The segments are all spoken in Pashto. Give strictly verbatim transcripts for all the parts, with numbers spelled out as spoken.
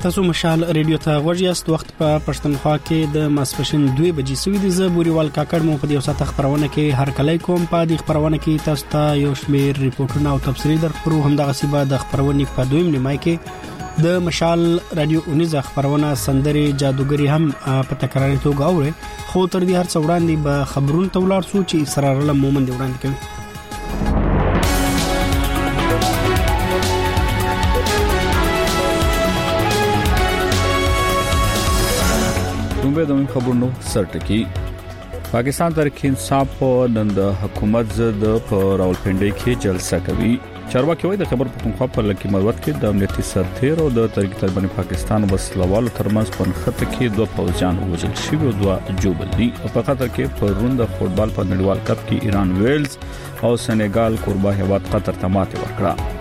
تاسو مشال ریډیو ته غوږ یاست. وخت په پښتونخوا کې د ماسپښین دوه بجې سوي دي. زه بوريوال کاکړ مو په دې وسه خبرونه کې هر کله کوم. په دې خبرونه کې تاسو ته یو شمېر ریپورتونه او تفصیلي درکړو. همدغه سیبه د خبرونې په دویم نیمه کې د مشال رادیو اونیزه خبرونه سندري جادوګری هم په تکراري توګه اوري. خو تر دې هر څو وړاندې به خبرونه تولار سو چې اسرار الله مومن دی وړاندې کوي. دومره د خبرونو سرټکی پاکستان تحریک انصاف نن د حکومت ضد په راولپنډي کې جلسه کوي. چارواکي وايي د خبر پښتونخوا په لکه مروت کې د امنیتي سرتیر او د تحریک طالبان پاکستان وسلوالو ترمنځ په خطه کې دوه پوځیان وژل شوي او دوه جوړل دي. په خطر کې په روند فوتبال په نړیوال کپ کې ایران ویلز او سنغال قربا هیواد قطر ته ماته ورکړه.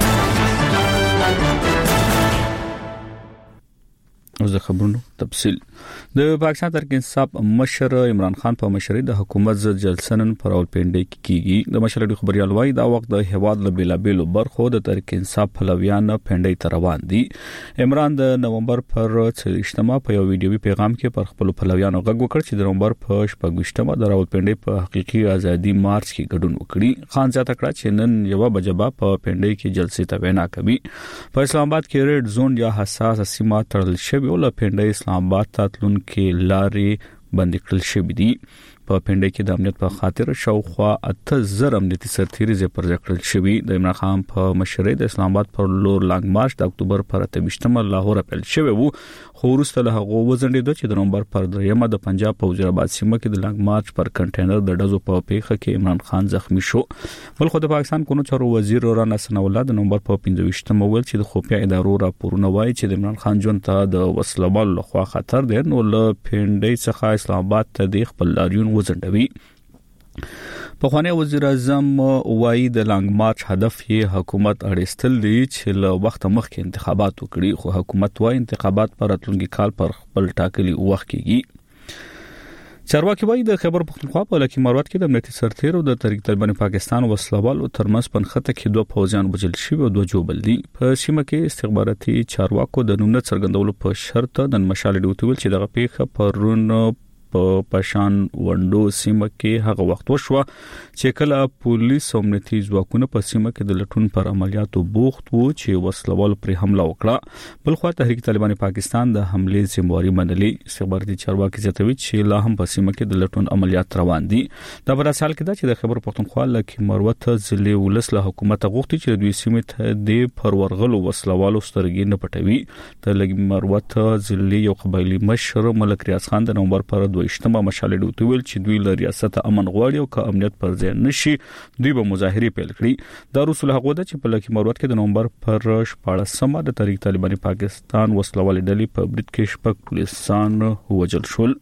اوس د خبرونو تفصیل. د پاکستان تحریک انصاف مشر عمران خان په مشرۍ د حکومت ضد جلسه نن پر راولپنډي کې کیږي. د مشر د خبريال وايي دا وخت د هواد له بیلابېلو برخو د تحریک انصاف پلویان پنډي ته روان دي. عمران د نومبر پر څلورشتمه په یو ویډیوي پیغام کې پر خپل پلویانو غږ وکړ چې د نومبر په شپږشتمه د راولپنډي په حقيقي ازادي مارچ کې ګډون وکړي. خان زیاته کړه چې نن یو بجبا په پنډي کې جلسې ته وینا کوي. په اسلام آباد کې ریډ زون یا حساس سیمه تړل شوی او له پنډي اسلام آباد ته تلونکو لارې بند کړل شوې دي. په پنډي کې د امنیت په خاطر شاوخوا اته زره امنیتي سرتیري پر ځکړل شوی. د عمران خان په مشرۍ د اسلام آباد پر لور لانګ مارچ د اکتوبر پر اتهشتمه لاهور پیل شوی وو. خو وروسته له هغه وزندید چې د نومبر پر دریمه د پنجاب په وزیرآباد سیمه کې د لانګ مارچ پر کنټینر د ډزو په پیښه کې عمران خان زخمی شو. بل خو د پاکستان قانون چارو وزیر رانا سنا الله د نومبر په پنځويشتمه ویل چې د خفیه ادارو راپورونه وایي چې د عمران خان جون ته د وسلوال لخوا خطر دی نو له پنډي څخه اسلام آباد ته د خپل لاریون وزندوي. په خوانی وزیر اعظم وایي د لانګ مارچ هدف یې حکومت اړستل دي چې له وخت مخکې انتخابات وکړي. خو حکومت وايي انتخابات پر راتلونکي کال پر خپل ټاکلي وخت کېږي. چارواکي وايي د خبر پښتونخوا په لکه مروت کې د امنیتي سرتیر او د تحریک طالبان پاکستان وسلوالو ترمنځ په خطه کې دوه پوځیان وژل شوي او دوه جوړل دي. په سیمه کې استخباراتي چارواکو د نوم نه څرګندولو په شرط د مشال ډیوټول چې دغه پیښه پرون په پشان وندو سیمه کې هغه وخت وشو چې کله پولیس او امنیتي ځواکونه په سیمه کې د لټون پر عملیاتو بوخت وو چې وسلوال پر حمله وکړه. بل خو تحریک طالبان پاکستان د حمله ذمہواری منلې. استخباراتي چارواکي زیاتوي چې لا هم په سیمه کې د لټون عملیات روان دي. دا په حال کې دا چې د خبر پښتونخوا لکه مروت ضلع ولسله حکومت غوښتي چې د دوی سیمه ته د پرورغلو وسلوالو سترګې نه پټوي. د لکه مروت ضلع یو قبایلی مشر ملک ریاض خان د نومبر پر دویشتمه مشال ډوټ ویل چې دوی له ریاست امن غواړي او که امنیت پر ځای نشي دوی به مظاهره پیل کړي. دا رسول هغه ده چې په لکه مروت کې د نومبر پر شپاړسمه د تحریک طالبان پاکستان وسلوال ډلې په برید کې شپږ پولیسان وژل شول.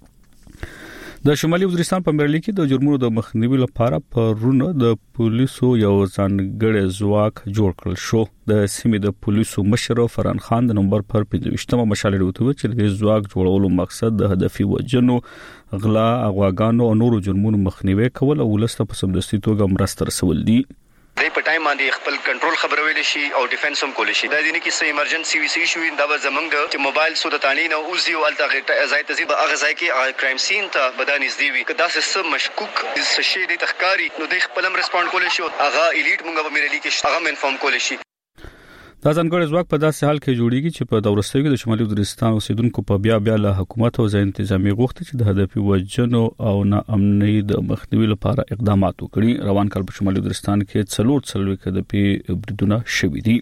د شمالي وزیرستان په مرلي کې د جرمونو د مخنیوي لپاره پرونه د پولیسو یو ځانګړی ځواک جوړ کړل شو. د سیمې د پولیسو مشر فرحان خان د نومبر پر پنځويشتمه مشال ډوټو چې د ځواک جوړولو مقصد د هدفي وجنو غلا اغواګانو او نورو جرمونو مخنیوي کول او ولسته په سمدستي توګه مرسته رسول دي. د په ټایم باندې خپل کنټرول خبرول شي او ډیفنس هم کول شي. دا دي نه کې سې ایمرجنسي وی سي شو دا زمنګ چې موبایل سو د تانی نه اوزي او الته ځای ته زی به هغه ځای کې کرایم سین ته بدانې زدي وي کدا څه مشکوک څه شي د تخکاری نو د خپل هم ریسپونډ کول شي هغه الیټ مونږ به مېرلی کې هغه انفارم کول شي. دا ځانګړی ځواک په داسې حال کې جوړیږي چې په دورستۍ کې د شمالي وزیرستان اوسیدونکو په بیا بیا له حکومت او ځای انتظامی غوښتي چې د هدفي وجنو او نا امنۍ د مخنیوي لپاره اقدامات وکړي. روان کال په شمالي وزیرستان کې څلور څلوي کې د پی بریدونه شوي دي.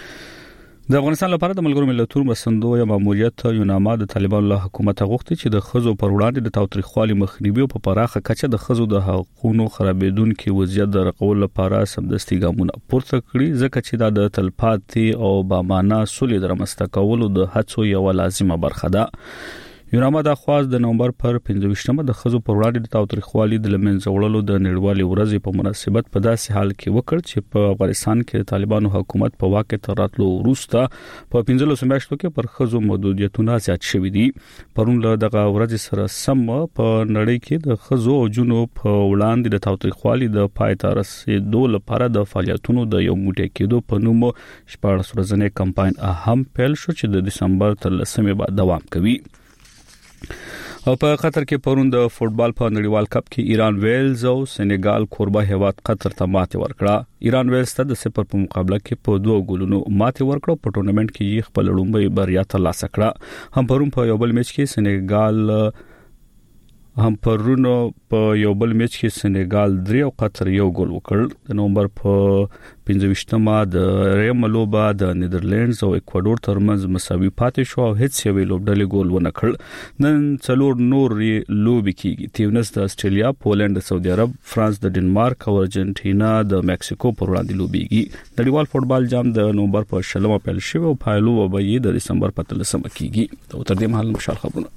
د افغانستان لپاره د ملګرو ملتونو مسندو یا ماموریت یوناما د طالبانو له حکومت غوښتي چې د خزو پر وړاندې د تاوتریخوالي مخنیوي او په پراخه کچه د خزو د حقوقو خرابېدونکو وضعیت د رقول لپاره سمدستي ګامونه پورته کړي ځکه چې دا د تلپاتې او با معنا سولې د رامنځته کولو د هڅو یو لازمه برخه ده. یوناما د خواص د نومبر پر پنځه د خزو پر وړاندې د تاوتریخوالي د لمنځه وړلو د نړیوالې ورځې په مناسبت په داسې حال کې وکړ چې په افغانستان کې د طالبانو حکومت په واک ته راتلو وروسته په پنځه میاشتو کې پر خزو محدودیتونه زیات شوي دي. پرون له دغه ورځې سره سم په نړۍ کې د خزو او جنو په وړاندې د تاوتریخوالي د پای ته رسیدو لپاره د فعالیتونو د یو موټی کېدو په نوم شپږ ورځنی کمپاین هم پیل شو چې د دسمبر تر لسمې بعد دوام کوي. او په قطر کې پرون د فوتبال په نړیوال کپ کې ایران ویلز او سنگال کوربه هیواد قطر ته ماتې ورکړه. ایران ویلز ته د صفر په مقابله کې په دوه ګولونو ماتې ورکړه. په ټورنمنت کې یې خپل لومړی بریا ترلاسه کړه. هم پرون په یو بل میچ کې سنگال هم پرون په یو بل میچ کې سنگال درې او قطر یو ګول وکړ. د نومبر په پنځه د ریم لوبه د نیدرلندز او اکوادور ترمنځ مساوي پاتې شو او هیڅ یو لوبډلې ګول ونه کړ. نن څلور نور لوبي کېږي. تیونس د استرالیا، پولند د سعودي عرب، فرانس د ډنمارک او ارجنټینا د مکسیکو پر وړاندې لوبيږي. نړیوال فوتبال جام د نومبر په شلمه پیل شوی او پایلو وبې د دسمبر په تلسمه کېږي. او تر دې مهال مشال خبرونه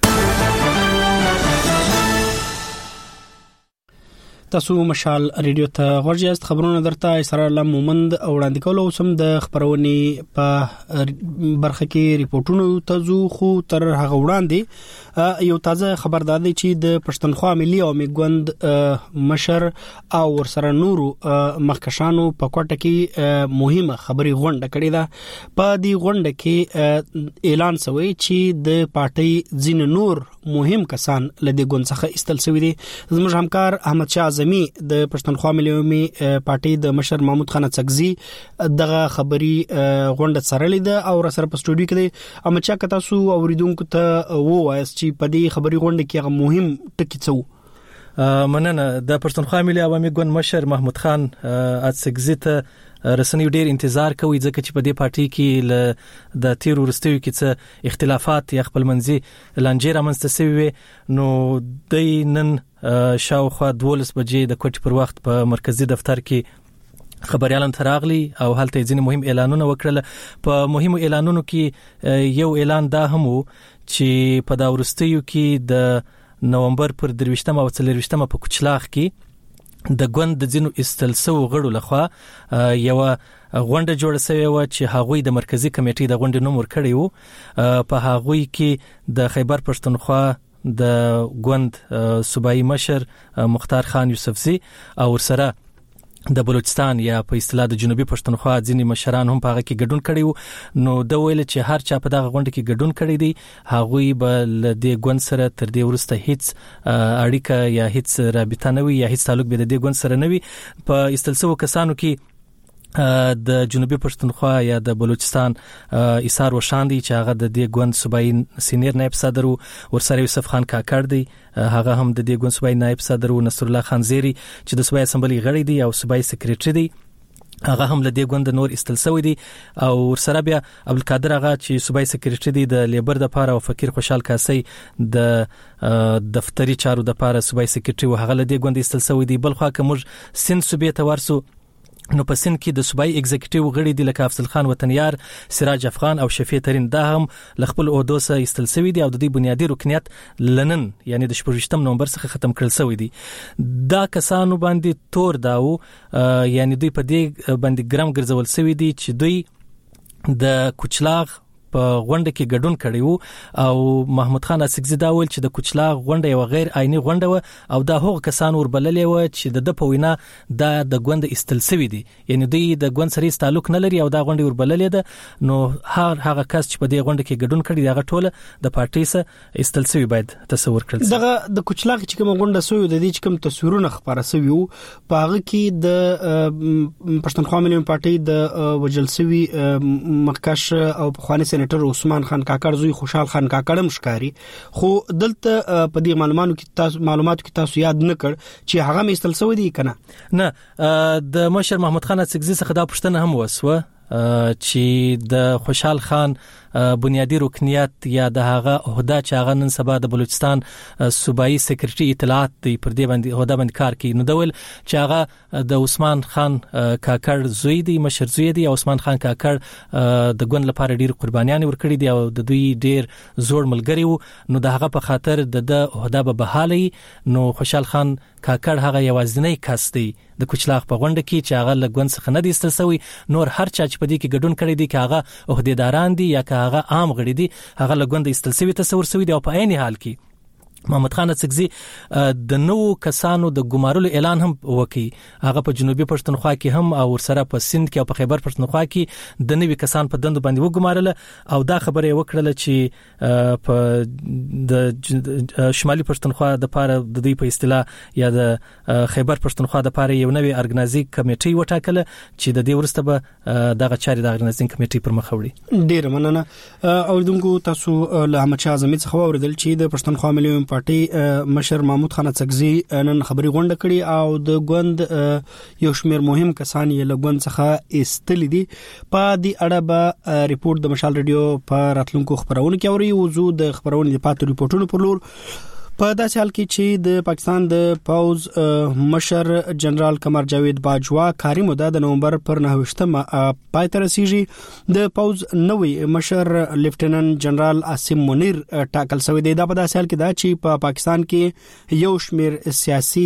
تاسو مشال ریډیو ته ورجاست. خبرونه درته اسرار الله مومند او وړاندې کولو سم د خبرونې په برخه کې ریپورتونو تاسو خو تر هغه وړاندې یو تازه خبر دادی چې د پښتونخوا ملي او میګوند مشر او ورسره نورو مخکشانو په کوټه کې مهمه خبري غونډه کړې ده. په دې غونډه کې اعلان شوی چې د پارټي ځین نور مهم کسان لدې ګوند څخه استل شوی دي. زموږ همکار احمد شاه د پښتونخوا ملي پارټي د مشر محمود خان څکزي دغه خبري غونډه سره لیده او سره په سټوډیو کې اما چا کتا سو اوریدونکو ته وایي چې په دې خبري غونډه کې هغه مهم ټکی څه مننه. د پښتونخوا ملي عوامي ګوند مشر محمود خان څکزي ته رسنۍ ډیر انتظار کوي ځکه چې په دې پارټي کې د تیر ورستیو کې څه اختلافات یا خپلمنځي لانجې رامنځته شوي نو د نن شاوخوا دولس بجې د کوټې پر وخت په مرکزی دفتر کې خبريالان تراغلي او هلته ځینې مهم اعلانونه وکړل. په مهمو اعلانونو کې یو اعلان دا هم و چې په دا ورستیو کې د نومبر پر درويشتمه او څلرويشتمه په کوچلاخ کې د ګوند د ځینو استلسو غړو لخوا یو غونډه جوړه شوې و چې هغوی د مرکزی کمیټې د غونډې نوم ورکړی وو. په هغوی کې د خیبر پښتونخوا د ګوند صوبایي مشر مختار خان یوسفزي او ورسره د بلوچستان یا په اصطلاح د جنوبي پښتونخوا ځینې مشران هم په هغه کې ګډون کړي وو. نو د ویل چې هر چا په دغه غونډه کې ګډون کړي دي هغوی به ل دې ګوند سره تر دې ورسته هیڅ اړیکه یا هیڅ رابطه نه وي یا هیڅ تعلق به د دې ګوند سره نه وي. په استلسو کسانو کې د جنوبي پښتونخوا یا د بلوچستان ایثار وشاندي چې هغه د دې ګوند صوبایي سینیر نائب صدر ورسره یوسف خان کاکړ دی، هغه هم د دې ګوند صوبایي نائب صدر نصر الله خان زیری چې د صوبایي اسمبلی غړی دی او صوبایي سیکریټری دی، هغه هم له دې ګوند نور استل شوی دی. او ورسره بیا عبدالقادر هغه چې صوبایي سیکریټری دی د لیبر د پاره او فقیر خوشحال کاسي د دفتری چارو د پاره صوبایي سیکریټری و هغه له دې ګوند استل شوی دی. بل خو کوم سند صوبې ته ورسو نو په سند کې د صوبایي ایگزیکټیو غړي دي لکه افضل خان وطنیار، سراج افغان او شفیع ترین دا هم خپل عہدو سره استل شوی دي او د دې بنیادی رکنیت لنن یعنی د شپږم نومبر څخه ختم کړل شوی دي. دا کسانو باندې تور داو یعنی دوی په دې باندې ګرام ګرځول شوی دي چې دوی د کوچلاغ په غونډه کې ګډون کړی وو او محمود خان څکزي دا ویل چې د کوچلاغ غونډه یو غیر آئینی غونډه و او دا هغه کسان وربللې و چې د په وینا د د غونډه استل شوی دي یعنی دوی د غونډ سره تعلق نه لري او دا غونډه وربللې ده. نو هر هغه کس چې په دې غونډه کې ګډون کړي دا ټوله د پارټي سره استل شوی باید تصور کړل. دغه د کوچلاغ چې کوم غونډه سوی د دې چې کوم تصویرونه خبره سوی وو په هغه کې د پښتونخوا ملي پارټي د وجل سوی مخکش او خواني سېنیټر عثمان خان کاکړ زوی خوشحال خان کاکړ مشکاري خو دلته په دې معلوماتو کې تاسو معلوماتو کې تاسو یاد نه کړ چې هغه مستل سوی دی کنه نه. د مشر محمود خان څکزي څخه دا پوښتنه هم وسوه چې د خوشحال خان بنیادی رکنیت یا د هغه عہده چې هغه نن سبا د بلوچستان صوبایي سیکریټري اطلاعات دی پر دې باندې عہده باندې کار کوي. نو دول چې هغه د عثمان خان کاکړ زوی دی، مشر زوی دی. عثمان خان کاکړ د ګوند لپاره ډیر قربانیان ورکړي دي او د دوی ډیر زوړ ملګری وو. نو د هغه په خاطر د د عہده به بحالي. نو خوشحال خان کاکړ هغه یوازینی کس دی د کوچلاغ په غونډه کې چې هغه لګون څخه نه دي استلسوي. نور هر چا چې په دې کې ګډون کړی دی که هغه عہدیداران دي یا که هغه عام غړي دي هغه لګون د استلسوي تصور سوي دی. او په عین حال کې محمد خان اڅکزي د نو کسانو د ګمارلو اعلان هم وکي. هغه په جنوبي پښتونخوا کې هم او ورسره په سند کې او په خیبر پښتونخوا کې د نوي کسان په دندو باندې وګمارل او دا خبره وکړه چې په د شمالي پښتونخوا د پاره د دې په اصطلاح یا د خیبر پښتونخوا د پاره یو نوي ارګنایزي کمیټي وټاکله چې د دې ورسته به دغه چاري د ارګنایزي کمیټي پر مخ وړي. ډیر مننه. اوردونکو تاسو له احمد شاه اعظمي څخه اوریدل چې د پښتونخوا ملي پارټي مشر محمود خان اڅکزي نن خبري غونډه کړي او د ګوند یو شمېر مهم کسان یې له ګوند څخه استل دي. په دې اړه به ریپورت د مشال ریډیو په راتلونکو خبرونه کې اوري. وزو د خبرونې د پاتو ریپورتونو پر لور په داسې حال کې چې د پاکستان د پوز مشر جنرال قمر جاوید باجوا کاري موده د نومبر پر نهویشتمه پای ته رسیږي. د پوز نوې مشر لیفټیننټ جنرال عاصم منیر ټاکل شوی دی. دا په داسې حال کې دا چې په پاکستان کې یو شمېر سیاسي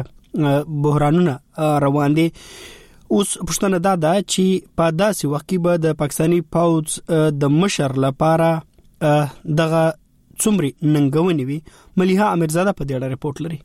بحرانونه روان دي. اوس پښتنه دا ده چې په داسې وخت کې به د پاکستاني پوز د مشر لپاره دغه څومره ننګونې وي. مليحه امیرزاده په دې اړه ریپورت لري.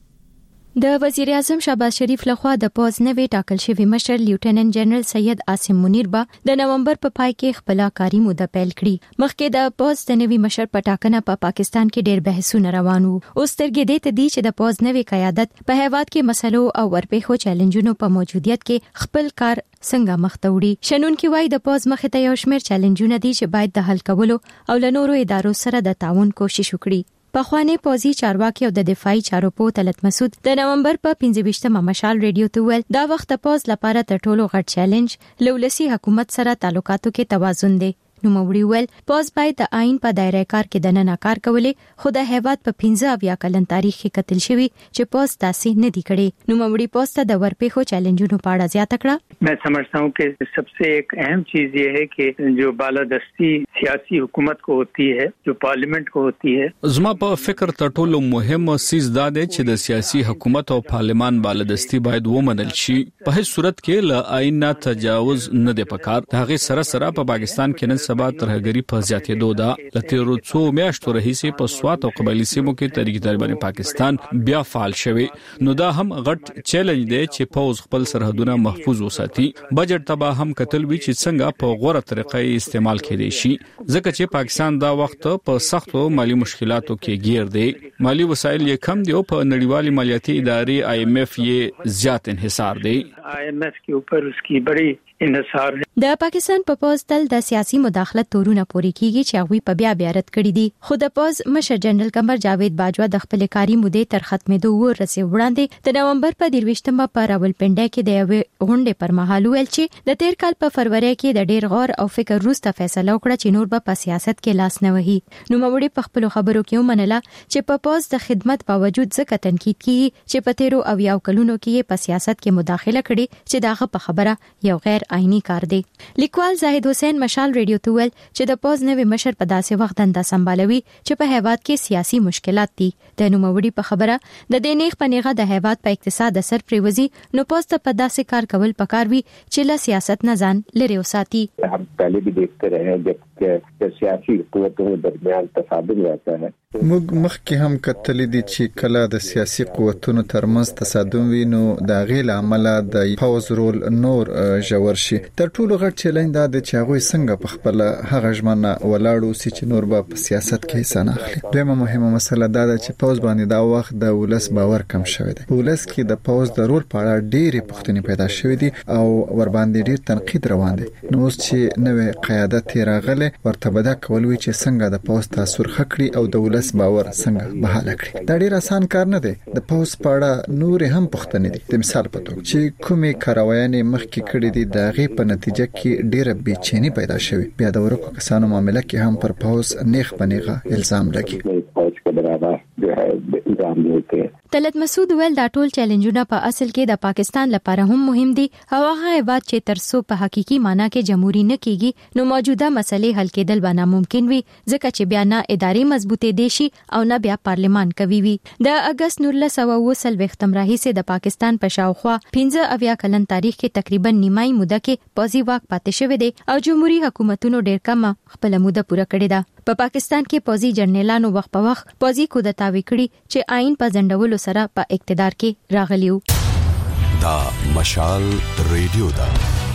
د وزیر اعظم شهباز شریف لخوا د پوز نوې ټاکل شوی مشر لیفټیننټ جنرال سید عاصم منیر به د نومبر په پای کې خپل کاري موده پیل کړي. مخکې د پوز د نوې مشر په ټاکنه په پا پاکستان کې ډېر بحثونه روان وو. اوس ترګې دې ته دي چې د پوز نوې قیادت په هیواد کې مسلو او ورپېښو چیلنجونو په موجودیت کې خپل کار څنګه مخ ته وړي. شنون کې وایي د پوز مخې ته یو شمېر چیلنجونه دي چې باید د حل کولو او له نورو ادارو سره د تعاون کوشش وکړي. پخوانی پوزي چارواکي او د دفاعي چارو په طلعت مسعود د نومبر په پنځه ویشتمه مشال ریډیو ته ویل دا وخت پوز لپاره تر ټولو غټ چیلنج لولسي حکومت سره تعلقاتو کې توازن دی. نو موري ویل پوز باید د آئین په دایره کار کې د نن کار کولې خو د هیواد په پنځه اویا کلن تاریخ کې قتل شوی چې پوز تاسې نه دی کړي. نو موري پوز ته د ورپېښو چیلنجونو په اړه زیاته کړه. मैं समझता हूँ कि सबसे एक अहम चीज ये है कि जो बालादस्ती सियासी हुकूमत को होती है, जो पार्लियामेंट को होती है, زما په فکر تر ټولو مهم سیز دا دی چې د سیاسي حکومت او پارلمان بالادستی باید ومنل شي. په هیڅ صورت کې له آئین نه تجاوز نه دی پکار. هغه سره سره په پاکستان کې نن سبا ترهګری په زیاتېدو ده. لته څو میاشتو راهیسې په سوات او قبایلی سیمو کې تحریک طالبان پاکستان بیا فعال شوی. نو دا هم غټ چیلنج دی چې پوز خپل سرحدونه محفوظ وساتي. بجټ تبا هم کتل وی چې څنګه په غوړه طریقې استعمال کړي شي ځکه چې پاکستان دا وخت په سختو مالی مشکلاتو کې گیر دی. مالی وسایل یې کم دي او په نړیوالي مالیاتي ادارې آئی ایم ایف یې زیات انحصار دی. آئی ایم ایف के ऊपर उसकी बड़ी انحصار ہے. د پاکستان په پوز تل د سیاسي مداخلت تورونه پوري کیږي چې هغه په بیا بیا رد کړی دي. خو د پوز مشر جنرال قمر جاوید باجوا د خپل کاري مودې تر ختمېدو ورسې وړاندې د نومبر په درويشتمه په راولپنډه کې د یوې غونډې پر مهال ویل چې د تیر کال په فروری کې د ډیر غور او فکر وروسته فیصله وکړه چې نور به په سیاست کې لاس نه وهي. نو موري په خپل خبرو کې ومنله چې په پوز د خدمت باوجود ځکه تنقید کیږي چې په تیرو او یو کلونو کې په سیاست کې مداخله کړي چې داغه په خبره یو غیر آئینی کار دی. لیکوال زاهد حسین مشال ریډیو ته ویل چې د پوز نوې مشر په داسې وخت دنده سمبالوي چې په هیواد کې سیاسي مشکلات دي. د نوموړي په خبره د دې نیغ پنیغه د هیواد په اقتصاد اثر پریوزي. نو پوز ته په داسې کار کول پکار وي چې له سیاست نه ځان لري وساتي. हम पहले भी देखते रहे जब सियासी قوتوں के درمیان تصادم रहता है. موږ مخکې هم کتلې دي چې کله د سیاسي قوتونو ترمنځ تصادم وي نو د غیل عمله د پوز رول نور جوړ شي. تر ټولو غټ چیلنج دا دی چې هغه څنګه په خپل هغه ژمنه ولاړو سي چې نور به په سیاست کې حصہ نه اخلي. دویمه مهمه مسله دا ده چې پوز باندې دا وخت د ولس باور کم شوی دی. ولس کې د پوز د رول په اړه ډېرې پوښتنې پیدا شوې دي او ور باندې ډېر تنقید روان دی. نو اوس چې نوې قیادت راغله ورته بدا کول وی چې څنګه د پوز تاثیر خکړي او د ولس ولس باور څنګه بحال کړي. دا ډیر آسان کار نه دی. د پوز پاړه نور هم پښتنې دي. د مثال په توګه چې کومې کاروایانې مخکې کړې دي د غي په نتیجه کې ډیره بېچینی پیدا شوه. بیا د ورکو کسانو معاملې کې هم پر پوز نیخ بنیغه الزام لګي. طلعت مسعود ویل دا ټول چیلنجونه په اصل کې د پاکستان لپاره هم مهم دي او هغه هیواد چې ترڅو په حقيقي معنی کې جمهوریت نه کیږي نو موجوده مسلې حل کېدل به ناممکن وي ځکه چې بیا نه اداري مضبوطې دي شي او نه بیا پارلمان کوي وي. د اگست نولس سوه اوه څلوېښتم راهیسې د پاکستان په شاوخوا پنځه اویا کلن تاریخ کې تقریبا نیمای موده کې پوځي واک پاتې شوی دی او جمهوریت حکومتونو ډېر کم خپل موده پوره کړې ده. په پاکستان کې پوځي جنرالانو وخت په وخت پوځي کودتا وکړي چې آئین په ځنډولو سره په اقتدار کې راغلیو. دا مشال ریډیو دا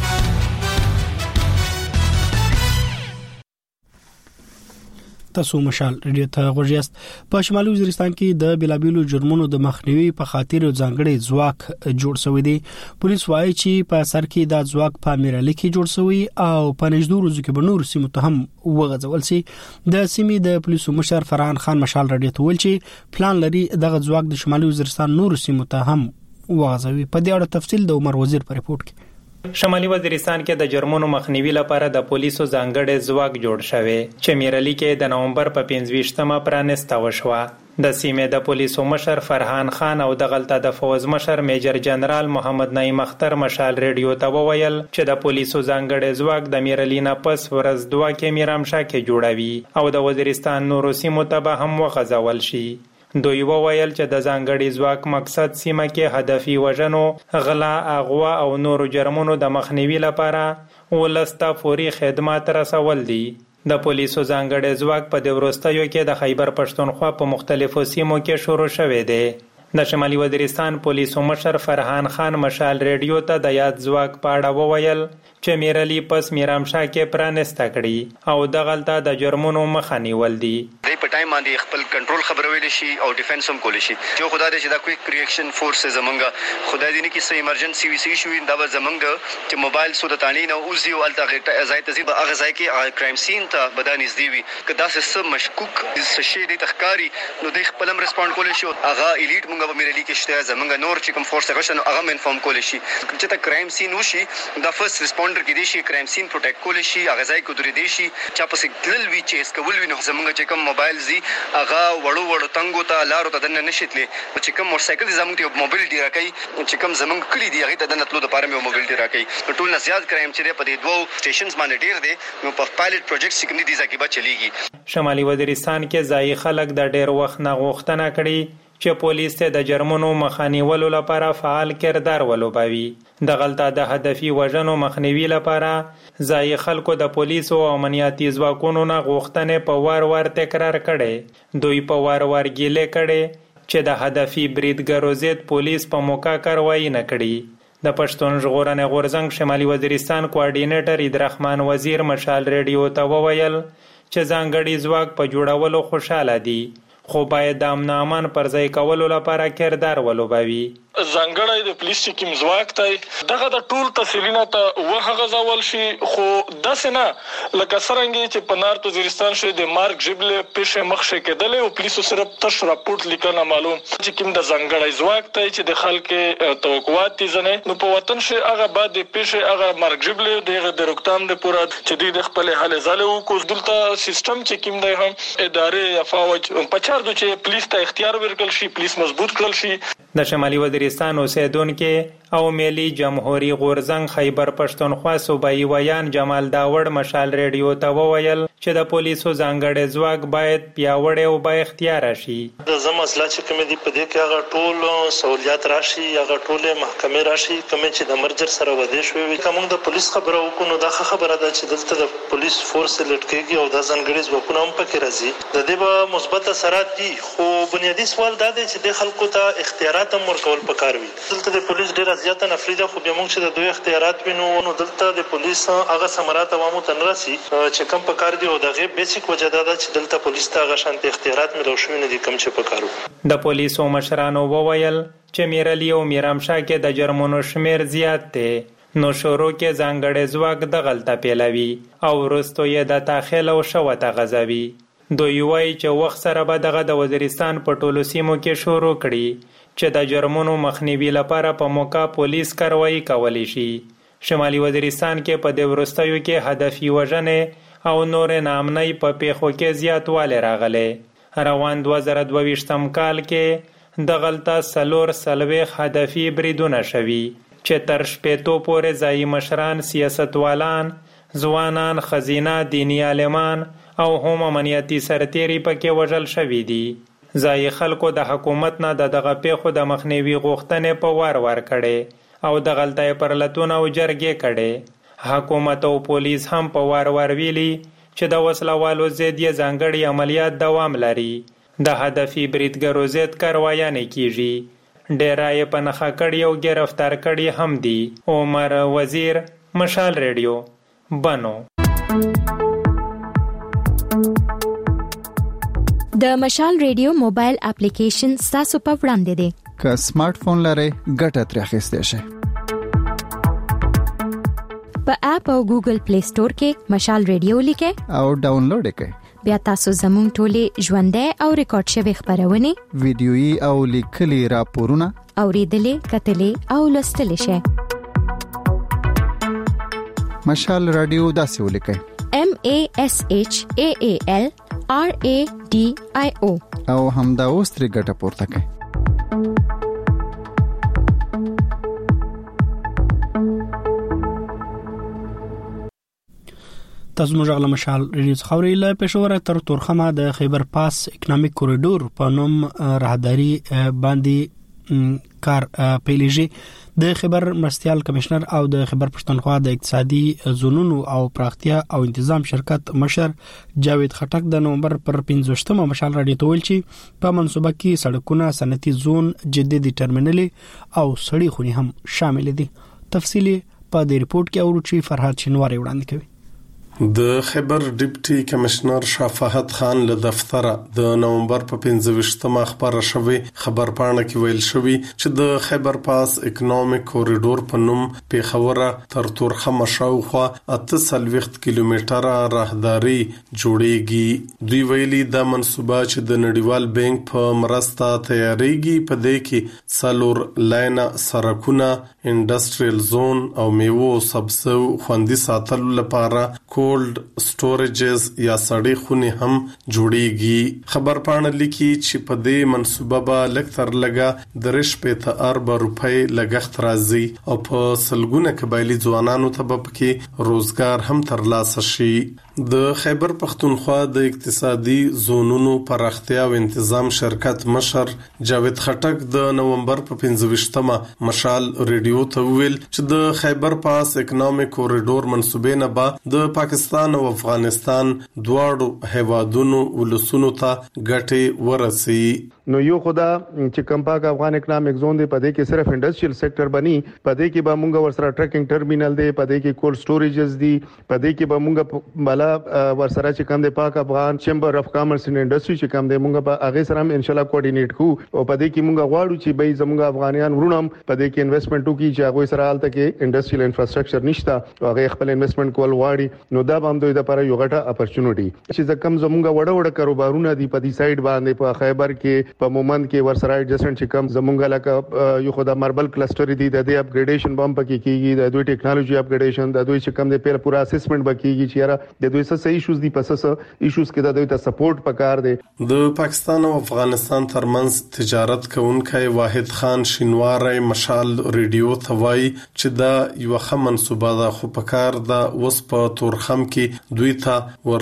تاسو مشال ریډیو ته غوړیاست. په شمالي وزیرستان کې د بلابلو جرمونو د مخنیوي په خاطر ځانګړي ځواک جوړ شوی دی. پولیس وايي چې په سر کې د ځواک په میرالي کې جوړ شوی او په نږدې ورځو کې به نور سیمو ته هم وغځول شي. د سیمې د پولیسو مشر فرحان خان مشال ریډیو ته ویل چې پلان لري دغه ځواک د شمالي وزیرستان نور سیمو ته هم وغځوي. په دې اړه تفصیل د عمر وزیر په ریپورت کې. شمالي وزیرستان کې د جرمونو مخنیوي لپاره د پولیسو ځانګړي ځواک جوړ شوی چې میرالي کې د نومبر په پنځه پرانسته وشوه. د سیمې د پولیسو مشر فرحان خان او د غلطه د فوز مشر میجر جنرال محمد نعیم اختر مشال ریډیو ته وویل چې د پولیسو ځانګړي ځواک د میرالي نه پس ورځ دوه کې میرامشا کې جوړوي او د وزیرستان نورو سیمو ته به هم وغځول شي. دوی وویل چې د ځانګړي ځواک مقصد سیمه کې هدفي وژنو، غلا، اغوا او نورو جرمونو د مخنیوي لپاره ولسته فوري خدمات رسول دي. د پولیسو ځانګړي ځواک په د وروستیو کې د خیبر پښتونخوا په مختلفو سیمو کې شروع شوی دی. د شمالي وزیرستان پولیسو مشر فرحان خان مشال ریډیو ته د یاد ځواک په اړه وویل چې میرالي پس میرامشا کې پرانسته کړي او د غلطه د جرمونو مخه نیول دي. په ټایم باندې خپل کنټرول خبرول شي او ډیفنس هم کول شي. چې خدای دې چې دا کویک ریاکشن فورس زمونږه خدای دې نه کې سې ایمرجنسي وی سي شو دا زمونږ چې موبایل سود تانی نه اوزي او الته ځای ته زیبه هغه ځای کې کرایم سین ته بدانې زدي وي کدا څه مشکوک څه شي دې تخکاری نو د خپل هم ریسپونډ کول شي. هغه الیټ مونږ په میرالي کې شته زمونږ نور چې کوم فورس هغه شنو هغه هم انفارم کول شي چې تا کرایم سین وشي دا فرست ریسپونډر کې دي شي کرایم سین پروټیکټ کول شي هغه ځای کې درې دي شي چې په سیګنل وی چیس کول وي نو زمونږ چې کوم موبایل زی هغه وړو وړو تنګو ته لارو ته دنه نشیتلې چې کوم موټر سایکل زموږ ته موبایل راکړي چې کوم زموږ کلی دی هغه ته دنه تلو د پاره مې موبایل راکړي. ټول نه زیات کرایم چې په دې دوه سټیشنز باندې ډیر دي نو په پایلټ پروجیکټ کې دي ځکه به چلیږي. شمالي وزیرستان کې ځای خلک د ډیر وخت نه غوښتنه کړي چې پولیس ته د جرمونو مخنیولو لپاره فعال کردار ولوبوي. د غلطه د هدفي وژنو مخنیوي لپاره ځای خلکو د پولیسو او امنیتي ځواکونو نه غوښتنې په وار وار تکرار کړي. دوی په وار وار ګیلې کړي چې د هدفي بریدګرو ضد پولیس په موقع کاروایی نه کړي. د پښتون ژغورنې غورځنګ شمالي وزیرستان کوارډینیټر عیدرحمان وزیر مشال ریډیو ته وویل چې ځانګړي ځواک په جوړولو خوشاله دي خو باید د امن امان پر ځای کولو لپاره کردار ولوبوي. ځانګړی د پولیس ټیم ځواک ته دغه د ټول تفصیلونه ته وغځول شي خو داسې نه لکه څنګه چې په نارت وزیرستان شوی د مارک جبلې پیښه مخشه کېدلې او پولیسو سره تش راپورټ لیکنه معلوم چې کوم د ځانګړی ځواک ته چې د خلکو توقعات دي ځنه نو په وطن شي هغه بعد د پیښه هغه مارک جبلې دغه د روکتام د پوره چې د خپل حل زاله او کو دلته سیستم چې کوم دی هم ادارې یا فوج په چار دو چې پولیس ته اختیار ورکړل شي پولیس مضبوط کړل شي. د شمالي وزیرستان اوسیدونکو او ملي جمهوریت غورځنګ خیبر پښتونخوا صوبایي ویان جمال داوړ مشال ریډیو ته وویل چې د پولیسو ځانګړي ځواک باید پیاوړی او با اختیار شي. د زموږ لا چې کوم دي په دې کې هغه ټول سہولیات راشي هغه ټول محکمې راشي کوم چې د مرجر سره ودی شوی کوم د پولیس خبره وکړو دا خبره ده چې دلته د پولیس فورس لټکېږي او د ځانګړي ځواکونه هم پکې راځي. د دې به مثبت اثرات دي خو بنیادی سوال دا دی چې د خلکو ته اختیارات هم ورکول پکار وي. دلته د پولیس ډیره زیاته نفري ده خو بیا موږ چې د دوی اختیارات وینو نو دلته د پولیس هغه ثمرات عوامو ته نه رسي چې کوم پکار دي او دغه بیسیک وجه ده چې دلته پولیس ته هغه شانتي اختیارات ملو شوی نه دي کوم چې پکارو. د پولیسو مشرانو وویل چې میرالي او میرامشا کې د جرمونو شمیر زیات دی نو شروع کې ځانګړي ځواک د غلطه پیلوي او وروسته یې د تاخیل او شوته غځوي. دوی وایي چې وخت سره به دغه د وزیرستان په ټولو سیمو کې شروع کړي چې د جرمونو مخنیوي لپاره په موقع پولیس کاروایی کولی شي. شمالي وزیرستان کې په دې وروستیو کې هدفي وژنې او نورې ناامنۍ په پیښو کې زیاتوالی راغلی. روان دوه زره دوه ویشتم کال کې دغلته څلور څلوېښت هدفي بریدونه شوي چې تر شپېتو پورې ځایي مشران، سیاستوالان، ځوانان، ښځینه، دیني عالمان او هم امنیتي سرتیري پکې وژل شوي دي. ځایي خلکو د حکومت نه د دغه پیښو د مخنیوي غوښتنې په وار ور کړې او دغلته یې پرلتونه او جرګې کړې. حکومت او پولیس هم په وار ور ویلي چې د وسلوالو ضد یې ځانګړي عملیات دوام لري. د هدفي بریدګرو ضد کاروایانې کیږي. ډیره یې په نښه کړي او ګرفتار کړي هم دي. عمر وزیر، مشال ریډیو، بنو. د مشال ریډیو موبایل اپلیکیشن تاسو په وړاندې دی. که سمارټ فون لرئ ګټه ترې اخیستئ شئ. په اپ او ګوګل پلی سٹور کې مشال ریډیو لیکئ او ډاونلوډ کړئ. بیا تاسو زموږ ټولې ژوندۍ او ریکارډ شوی خبرونه، ویډیويي او لیکلي راپورونه اوریدلې، کتلې او لوستلې شئ. مشال رادیو داسې ولیکئ: M A S H A A L R A D I O او همدا اوس ترې ګټه پورته کړئ. تاسو موږ غل مشال ریډیو خبري له پېښور تر تورخمه د خیبر پاس اکونومیک کوریډور په نوم راهداري باندې کار پیلېږي. د خیبر مرستيال کمشنر او د خیبر پښتونخوا د اقتصادي زونونو او پراختیا او تنظیم شرکت مشر جاوید خټک د نومبر پر پنځوستمه مشال راډیو ته ویل چې په منصوبه کې سړکونه، صنعتي زون، جديدي ټرمینل او سړي خوني هم شامل دي. تفصیلی په دې ریپورت کې اورو چې فرهاد شینواری وړاندې کوي. د خیبر ډیپټي کمشنر شاه فهد خان له دفتره د نومبر په پنځوستمه خبره شوې خبر پاڼه کې ویل شوی چې د خیبر پاس اکونومیک کوریډور په نوم پیښوره تر تورخمه شاوخوا اته سلويخت کیلومتره راهداري جوړیږي. دوی ویلي دا منصوبه چې د نړیوال بانک په مرسته تیاریږي په دې کې څلور لاین سرکونه، انډستریل زون او میوو سبسو خوندي ساتلو لپاره کولډ سټوریجز یا سړې خونې هم جوړیږي. خبر پاڼه لیکي چې په دې منصوبه به لکتر لګا درش په اربع روپۍ لګښت راځي او په سلګونه قبایلی ځوانانو ته به پکې روزګار هم ترلاسه شي. د خیبر پښتونخوا د اقتصادي زونونو پراختیا او تنظیم شرکت مشر جاوید خټک د نومبر په پنځوستمه مشال ریډیو ته ویل چې د خیبر پاس اکونومیک کوریډور منصوبې نه به د پاکستان او افغانستان دواړو هیوادونو ولسونو ته ګټه ورسي. نو یو خدا چې کمپاک افغان اکونومیک زون دی پدې کې صرف انډستریل سېکټر بني، پدې کې به مونږ ورسره ټریکینګ ټرمینل دی، پدې کې کولډ سټوریجز دی، پدې کې به مونږ بالا ورسره چې کوم دی پاک افغان چیمبر اف کامرس اینڈ انډستری چې کوم دی مونږ په هغه سره هم ان شاء الله کوارډینیټ کوو او پدې کې مونږ غواړو چې به زموږ افغانیان ورونم پدې کې انویسټمنټ وکړي چې هغه سره حالت کې انډستریل انفراستراکچر نشته او هغه خپل انویسټمنٹ کول غواړي. نو دا هم دوی د لپاره یو غټه اپورچونټی چې کم زموږ وړه وړه کاروبارونه دی په دې سایډ باندې په خیبر کې په مومند کې ورسره ایڈجسټمنټ چې کم زمونږ لکه یو خدای ماربل کلسټر دی د دې اپګریډیشن بم پکې کیږي، د دوی ټیکنالوژي اپګریډیشن، د دوی چې کم د پیر پورا اسسمنټ بکیږي چې یاره د دوی څه ایشوز دي پس څه ایشوز کې د دوی ته سپورټ پکار دی. د پاکستان او افغانستان ترمنځ تجارت کوونکی واحد خان شینواری مشال ریډیو ته وایي چې دا یو ښه منصوبه ده خو پکار ده اوس په تورخم کې دوی ته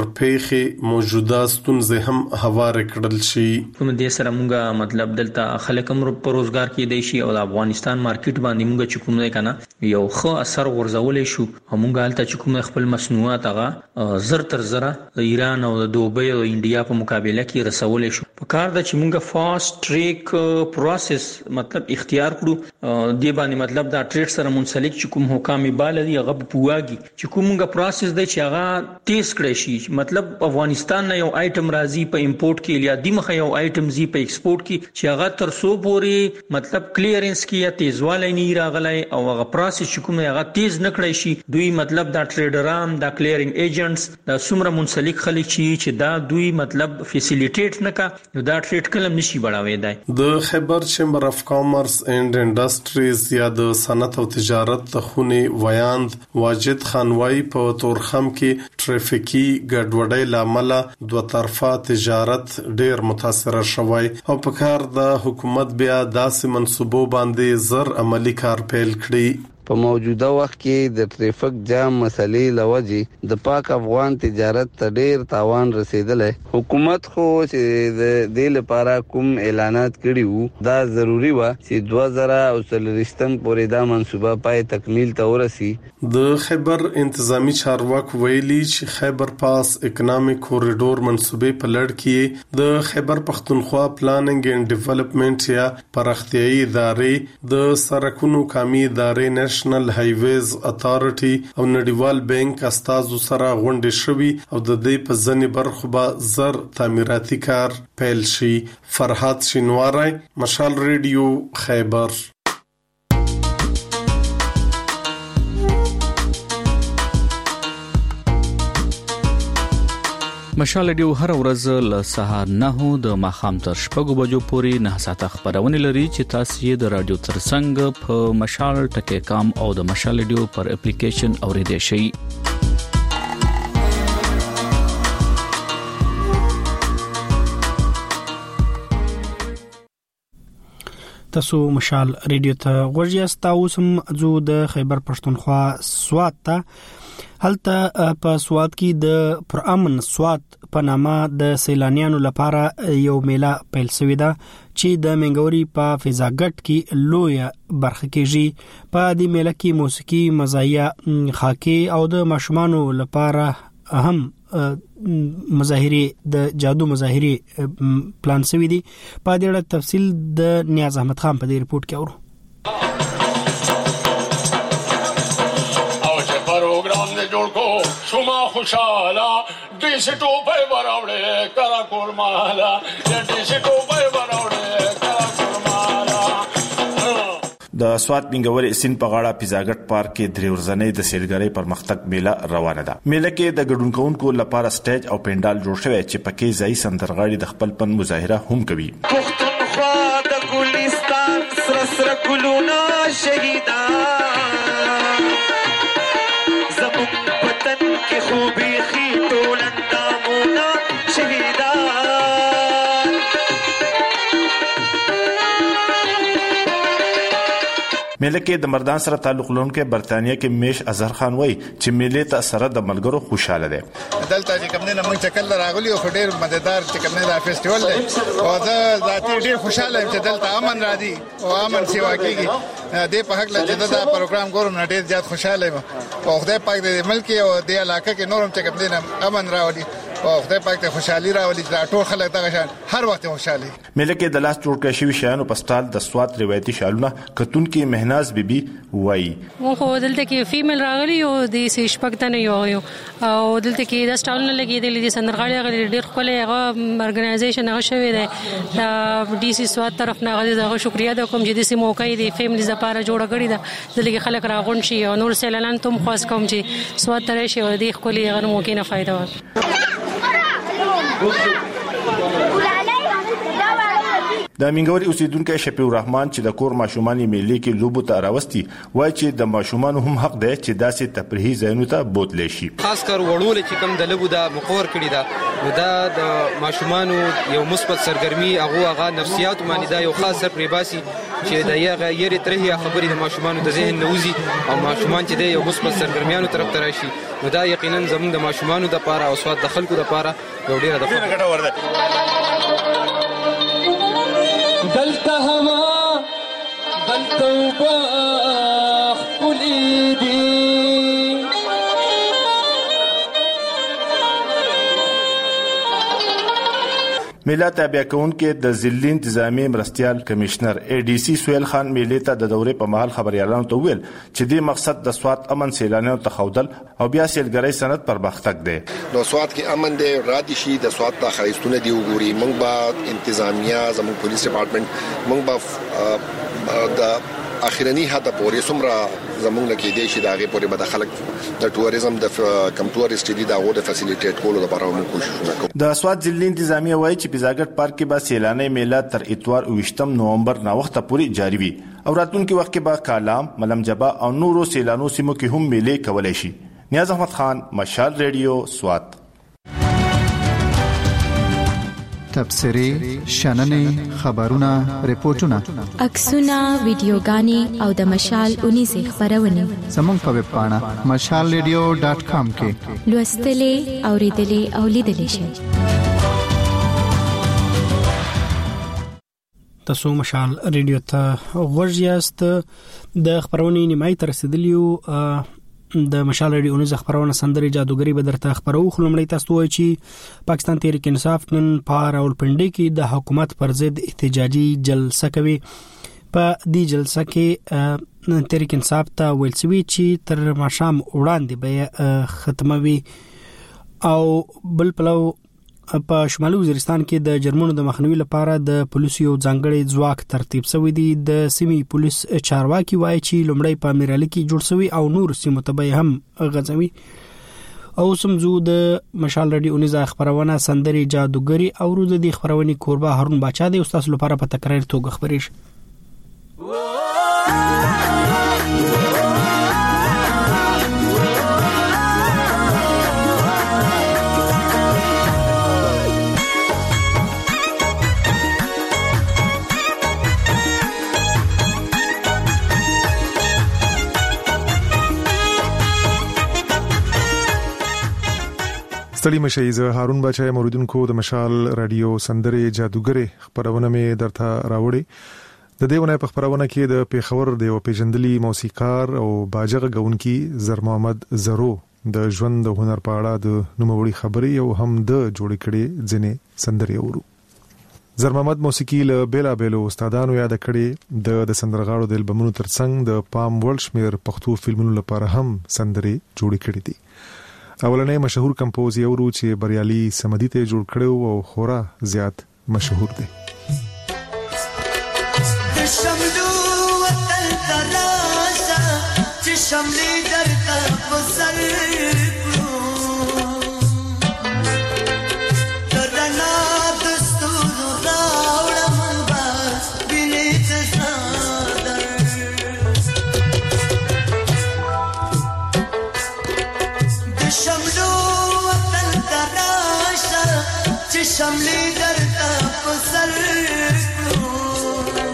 ورپېخي موجوده ستونزې هم هوار کړل شي. کوم دې سره مونږه مطلب دلته خلک هم په روزګار کې دی شي او د افغانستان مارکیټ باندې مونږ چې کوم دی کنه یو ښه اثر ورزولې شو. مونږ هلته چې کوم خپل مصنوعات هغه زر تر زره د ایران او د دوبۍ او انډیا په مقابله کې رسولې شو. په کار د چې مونږ فاست ټریک پروسس مطلب اختیار کړو دی باندې مطلب دا ټریډ سره منسلک چې کوم حکام بال دی هغه پواږي چې کومه پروسس دی چې چې هغه تیز کړی شي. مطلب افغانستان نه یو آیټم راځي په امپورټ کې یا د مخه یو آیټم زی په ایکسپورټ کې چې هغه تر سو پورې مطلب کلیرنس کې یا تیزوالی نه راغلی او هغه پروسس چې کوم هغه تیز نکړی شي دوی مطلب دا ټریډران دا کلیرینګ ایجنټس دا څومره منسلک خلک چې دا دوی مطلب فیسیلیټیټ نکا نو دا ټریډ کلم نشي بڑھاوي دی. د خیبر چیمبر اف کامرس اینڈ انډستریز یا د صنعت او تجارت خونی ویاند واجد خانوای په تورخم کې ټریفیکي ګډوډۍ لامل دوه طرفه تجارت ډیر متاثر شوی او په کار د حکومت بیا داسې منصوبو باندې زر عملی کار پیل کړی. په موجوده وخت کې د ټریفیک جام مسلې لوجې د پاک افغان تجارت ته ډیر تاوان رسیدلی. حکومت خو چې د دې لپاره کوم اعلانات کړي وو دا ضروری و چې دوه زره او څلوېښتم پورې دا منصوبه پای تکمیل ته ورسي. د خیبر انتظامی چارواکو ویلي چې خیبر پاس اکونامک کوریډور منصوبې په لړ کې د خیبر پښتونخوا پلانینګ اینڈ ډیولپمنٹ یا پراختیايي ادارې د سرکونو قومي ادارې نېشنل هایویز اتارټي او نړیوال بانک استازو سره غونډې شوي او د دې په ځنې برخو به زر تعمیراتي کار پیل شي. فرحات شینواری، مشال ریډیو، خیبر. مشال ډیو هر ورځ له سهار نه د ماخام تر شپږو بجو پورې نه ساعته خبرونه لري چې تاسو یې د رادیو ترڅنګ په مشال ټکی کام او د مشال ډیو پر اپلیکیشن اوریدئ شئ. تاسو مشال ریډیو ته غوږی تاسو هم زو د خیبر پښتونخوا سواد ته هلته په سواد کې د پرامن سواد په نامه د سیلانیانو لپاره یو میله پیل شوې ده چې د منګوري په فضاګټ کې لوی برخه کېږي. په دې میله کې موسیقي، مزایا، خاکي او د ماشومانو لپاره هم مظاهره د جادو مظاهره پلان شوې دي. په دې اړه تفصیل د نیاز احمد خان په دې ریپورت کې اورو. شما خوشالا دیش ټوپه براوړې کرا کورمالا دیش ټوپه براوړې کرا کورمالا. د سوات منګوري سین په غاړه پیزاګټ پارک کې درې ورځې د سیلګرۍ پرمختګ میله روانه ده. میله کې د ګډونکو لپاره سټیج او پینډال جوړ شوی چې پکې ځای سندرغاړي د خپل پن مظاهره هم کوي. پښتونخوا د ګلستان سر سر ګلونا شهیدا کی خوبی خی ټولن دامونا شهیدان. میله کې د مردان سره تعلق لرونکي برتانیې کې میش اظهر خان وای چې میله ته سره د ملګرو خوشاله ده. دلته چې کوم نه موږ چکل راغلی او ډېر مزیدار چې کوم نه دا فیسټیوال دی او دا ذاتي ډېر خوشاله یم چې دلته امن را دي او امن سیوا کیږي. دې په حق لږه دا پروګرام ګورم نه ډېر زیات خوشاله یم او خدای پاک دې ملک او دې علاقې کې نورم چې کوم نه امن راولي او خدای پاک ته خوشحالي راولي چې ټول خلک دغه شان هر وخت خوشحالي. میله کې د لاس جوړ کړی شوی شیانو په سټال د سوات روایتي شالونه کتون کې مهناز بیبي وای. مو خو دلته کې فیمیل راغلی او د سشپکتنه یو یو او دلته کې د سټالونه لګیدل دي سندرغاړي غړي ډېر خپل هغه ارګنایزیشن هغه شوی دی د ډي سي سوات طرف نه غوښتل دغه شکریا د کوم چې د سیمو کوي د فیملیز لپاره جوړ کړی دا دلته خلک راغون شي او نور سیلانان ته خاص کوم چې سوات تر شي او د خپل غنمو کې نه فائدہ وکړي. د منګوري اوسیدونکو شفیع الرحمن چې د کور ماشومان میلې کې لوبو ته راوستي وای چې د ماشومان هم حق دی چې داسې تفریحي ځایونو ته بوتلی شي. خاص کر وړول چې کوم د لوبو د مقور کړی دا نو دا د ماشومان یو مثبت سرګرمي هغه هغه نفسیات باندې دا یو خاص سر پریباسي چې د یغه یری ترهي خبرې د ماشومان د ذهن نوزي او ماشومان چې د یو مثبت سرګرمیانو طرف ته راشي نو دا یقینا زموږ د ماشومان د لپاره او سواد د خلکو د لپاره یو ډیره د ګټه ورده. دلته هوا دلته وباخ کلی دی میله تابع کونکو د ضلع انتظامی مرستيال کمشنر اي ډي سي سویل خان میله ته د دورې په محل خبريالانو ته ویل چې د مقصد د سواد امن سیلانیانو ته خودل او بیا سیلګرۍ سند پر مختګ دی. نو سواد کې امن دی رادي شي د سواد ته خریستونه دی وګوري موږ به انتظامیه زموږ پولیس ډپارټمنټ موږ به د اخیرنی هدا پورې سمرا زمونږ کې دی چې داغه پورې به د خلک د ټوریزم د کم ټوریست دي دا غوډه فیسیلیټیټ کولو لپاره موږ کوشش وکړو. د سواد ضلع انتظامیه وایي چې پیزاګټ پارک کې به سیلاني میله تر اتوار اوویشتم نومبر نا وخت پورې جاری وي او راتلونکي وخت کې به کالام ملم جبا او نورو سیلانو سیمو کې هم میله کولای شي. نیاز احمد خان، مشال ریډیو، سواد. تبصری، شننې، خبرونه، ریپورتونه، عکسونه، ویډیوګانې او د مشال اونیزه خبرونه زموږ په ویب پاڼه مشال ریډیو ډاټ کام کې لوستلې، اوریدلې او لیدلې شئ. تاسو مشال ریډیو ته ورژیاست. د خبرونې نیمای تر رسیدلیو د مشال ریډیو نوز خبرونه سندري جادوګری به درته خبرو خلمړی تاسو وایي چې پاکستان تحریک انصاف نن په راولپنډي کې د حکومت پر ضد احتجاجي جلسه کوي. په دې جلسه کې تحریک انصاف ته ویل شوی چې تر ماښام وړاندې به ختموي او بل پلو په شمالي وزیرستان کې د جرمونو د مخنیوي لپاره د پولیسو ځانګړي ځواک ترتیب شوی دی. د سیمې پولیس چارواکي وایي چې لومړی په میرالي کې جوړ شوی او نور سیمو ته هم غځوي. او سمزو د مشال ریډیو نيز خبرونه سندري جادوګری او ورو د خبرونې کوربه هارون باچا د استاد لپاره په تکرار توګه خبرې شي. ستړي مشي زه هارون بچا موریدونکو د مشال رادیو سندري جادوګری خبرونه مې درته راوړي. د دیونه په خبرونه کې د پیښور د پیژندلي موسیقار او باجغ غونکي زر محمد زرو د ژوند د هنر په اړه د نوموړي خبري او هم د جوړ کړي ځنې سندري اورو. زر محمد موسیقي له بیلا بیلو استادانو یاد کړي د د سندرغاړو د البومونو ترڅنګ د پام ولشمیر پښتو فلمونو لپاره هم سندري جوړ کړي دي. اولنې مشهور کمپوز یو ورو چې بریالي سمدي ته جوړ کړو او خورا زیات مشهور دی. د شملو وطن ترازا چې شملې درته په سر کړو درنا دستور راوړم بس بینې څادر شملو وطن تراشا چې شملې درته په سر کړو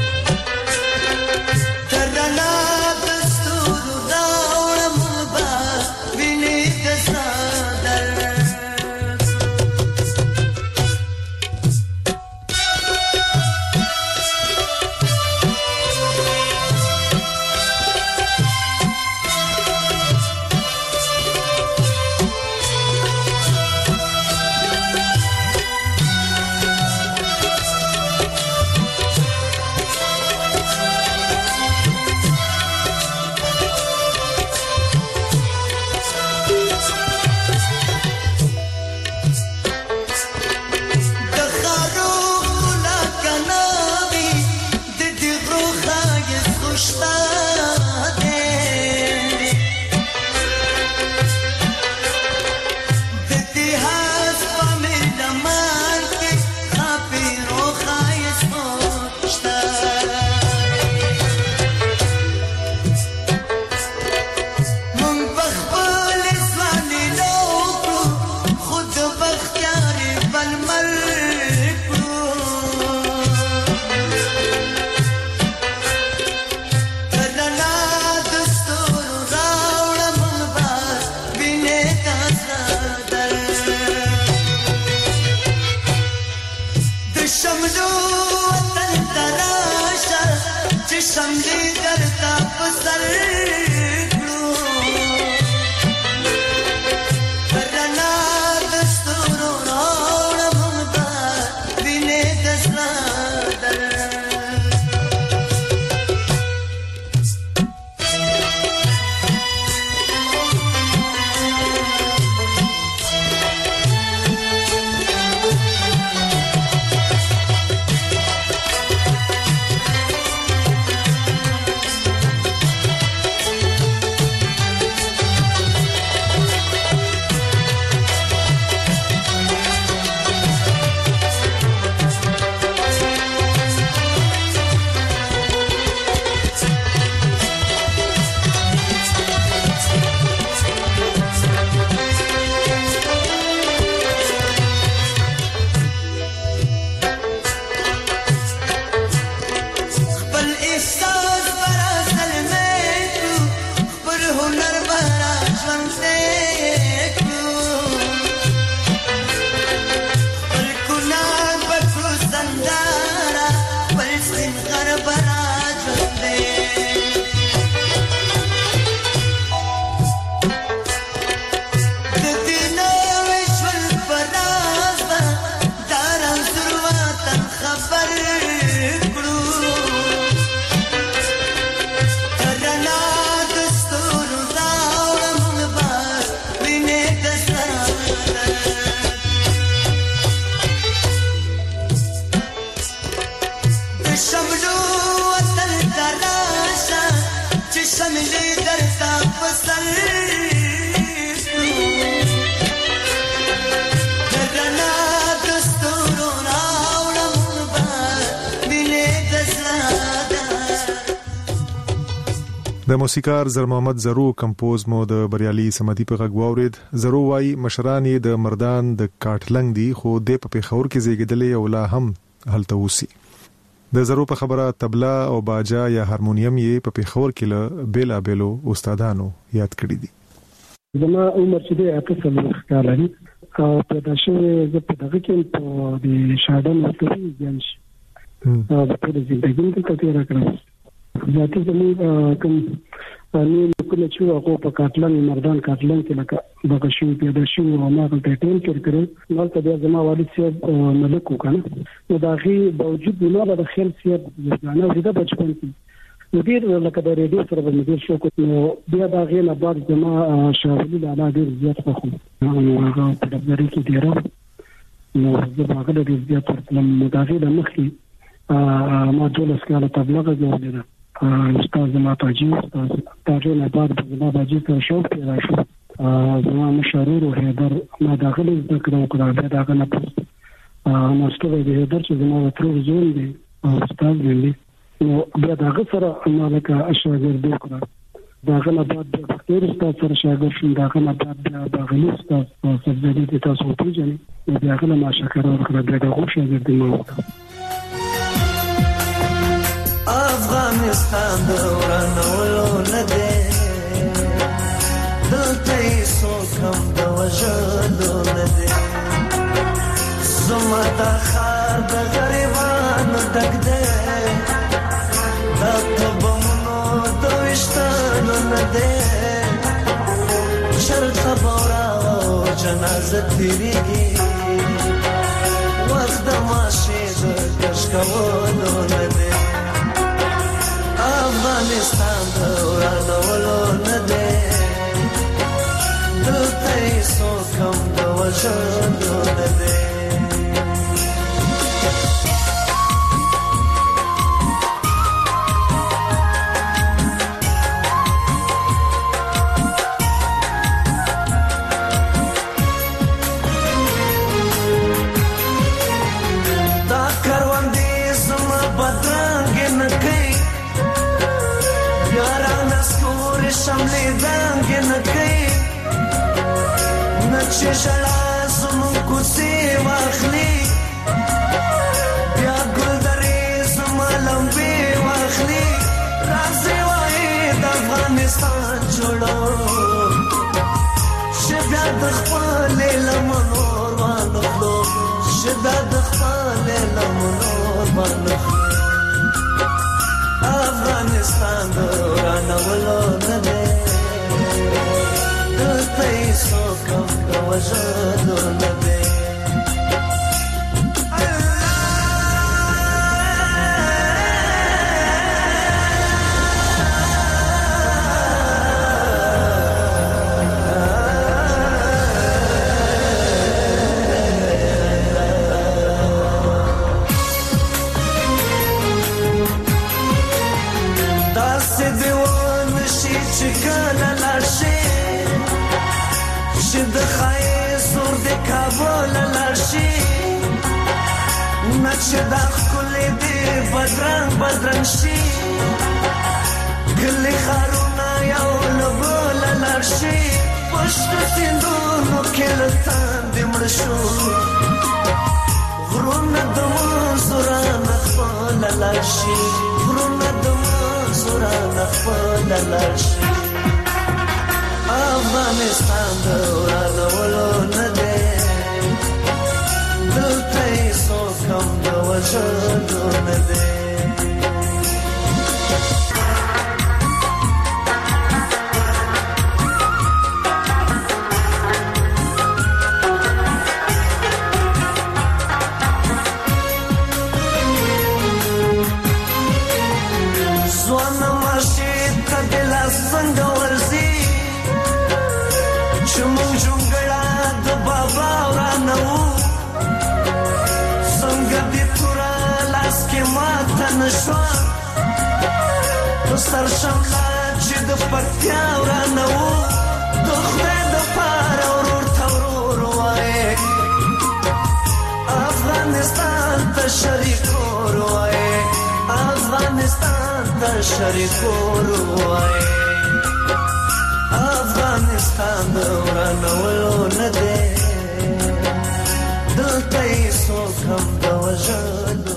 درنا دستور راوړم بس بینې څادر شملې درته په سر دغنا دستورو راوړم به ملي د زړه د موسیقار زر محمد زرو کمپوز مو د بریالي سمدي په غږ واورید. زرو وايي مشران یې د مردان د کاټلنګ دي خو د په پیښور کې زیږیدلې او لا هم هلته اوسي. د زرو په خبره طبلا او باجا یا هارمونیم یې په پیښور کې له بیلا بیلو استادانو یاد کړی دي. زما عمر چې دی اته څلوېښت کاله دی او پیدا شوی زه په دغه کې په د شاډن ورته ځم شي او په ټول ژوند کې تیر کړم. ذاتي زموږ کوم نو کوم چې هغه په کاټلنګ مردان کاټلنګ کې لکه دغه شو پیدا شو او ما په ټیم کې کړو نو ته بیا زما والد صاحب ملک وکړه نو دا غي باوجود نه به خیال صاحب ځانه ورته بچپن کې ډیر لکه د ریډیو سره به مې شو کو نو بیا دا غي نه بعد زما شاولي لاله ډیر زیات خو نو هغه په دغه کې ډیر نو زه هغه ډیر زیات ورتلم مداغي د مخې ما دولس کاله تبلیغ جوړه استاد زما تاجي استاد تاجي نه بعد زما باجي ته شوق پیدا شو زما مشرور او هیدر ما داخله ذکر وکړه دا دغه نه پوس نو ستوي د هیدر چې زما تر زون دي استاد دی نو بیا دغه سره مالکه اشاګرد وکړه دغه نه بعد د ډاکټر استاد سره شاګرد شوم دغه نه بعد د غلی استاد سبزدي د تاسو پیژنې نو دغه نه ما شکر ورکړه دغه شاګرد مو وکړه. افغانستان دورانولو نده دلته یې سوکم د وژلو نده زما دا ښار د غریبانو ډک دی دا توبمونو د ویشتانو نده شر خبره او جنازه تیریږي وخت د ماشې د کش کولو نده افغانستان دورانولو نده دلته یې سوکم د وژلو نده دا کروندې زما بدرنګ نه کوي یارانه سکورې شملې دنګې نه کوي نه چې ژړا زموږ کوڅې واخلي بیا ګلدرې زما لمبې واخلي راځئ وایي د افغانستان جوړو چې بیا د خپلې لمنو وانخلو چې بیا د خپلې لمنو وانخلو افغانستان دورانولو نده دلته یې سوکم د وژلو نده چې دا ښکلې دې بدرنګ بدرنګ شي کلي ښارونه یو له بله لاړ شي پشته سیندونو کې له تاندې مړه شو غرونه د منځو رانه خپله لاړ شي غرونه د منځو رانه خپله لاړ شي افغانستان دورانولو نه دی دلته یې سوکم د وژلو نه دی ځوانه ماشې ته د لاس څنګه ورځي چې موږ جونګړه د بابا ورانه وو څنګه دې توره لاس کې ماته نه شوه په سر شمله چې د پکتیا ورانو د خدای د پاره ورور تورور وای افغانستان ته شریکور وای افغانستان ته شریکور وای افغانستان د ورانو نه دی دلته یې څوک هم د وژلو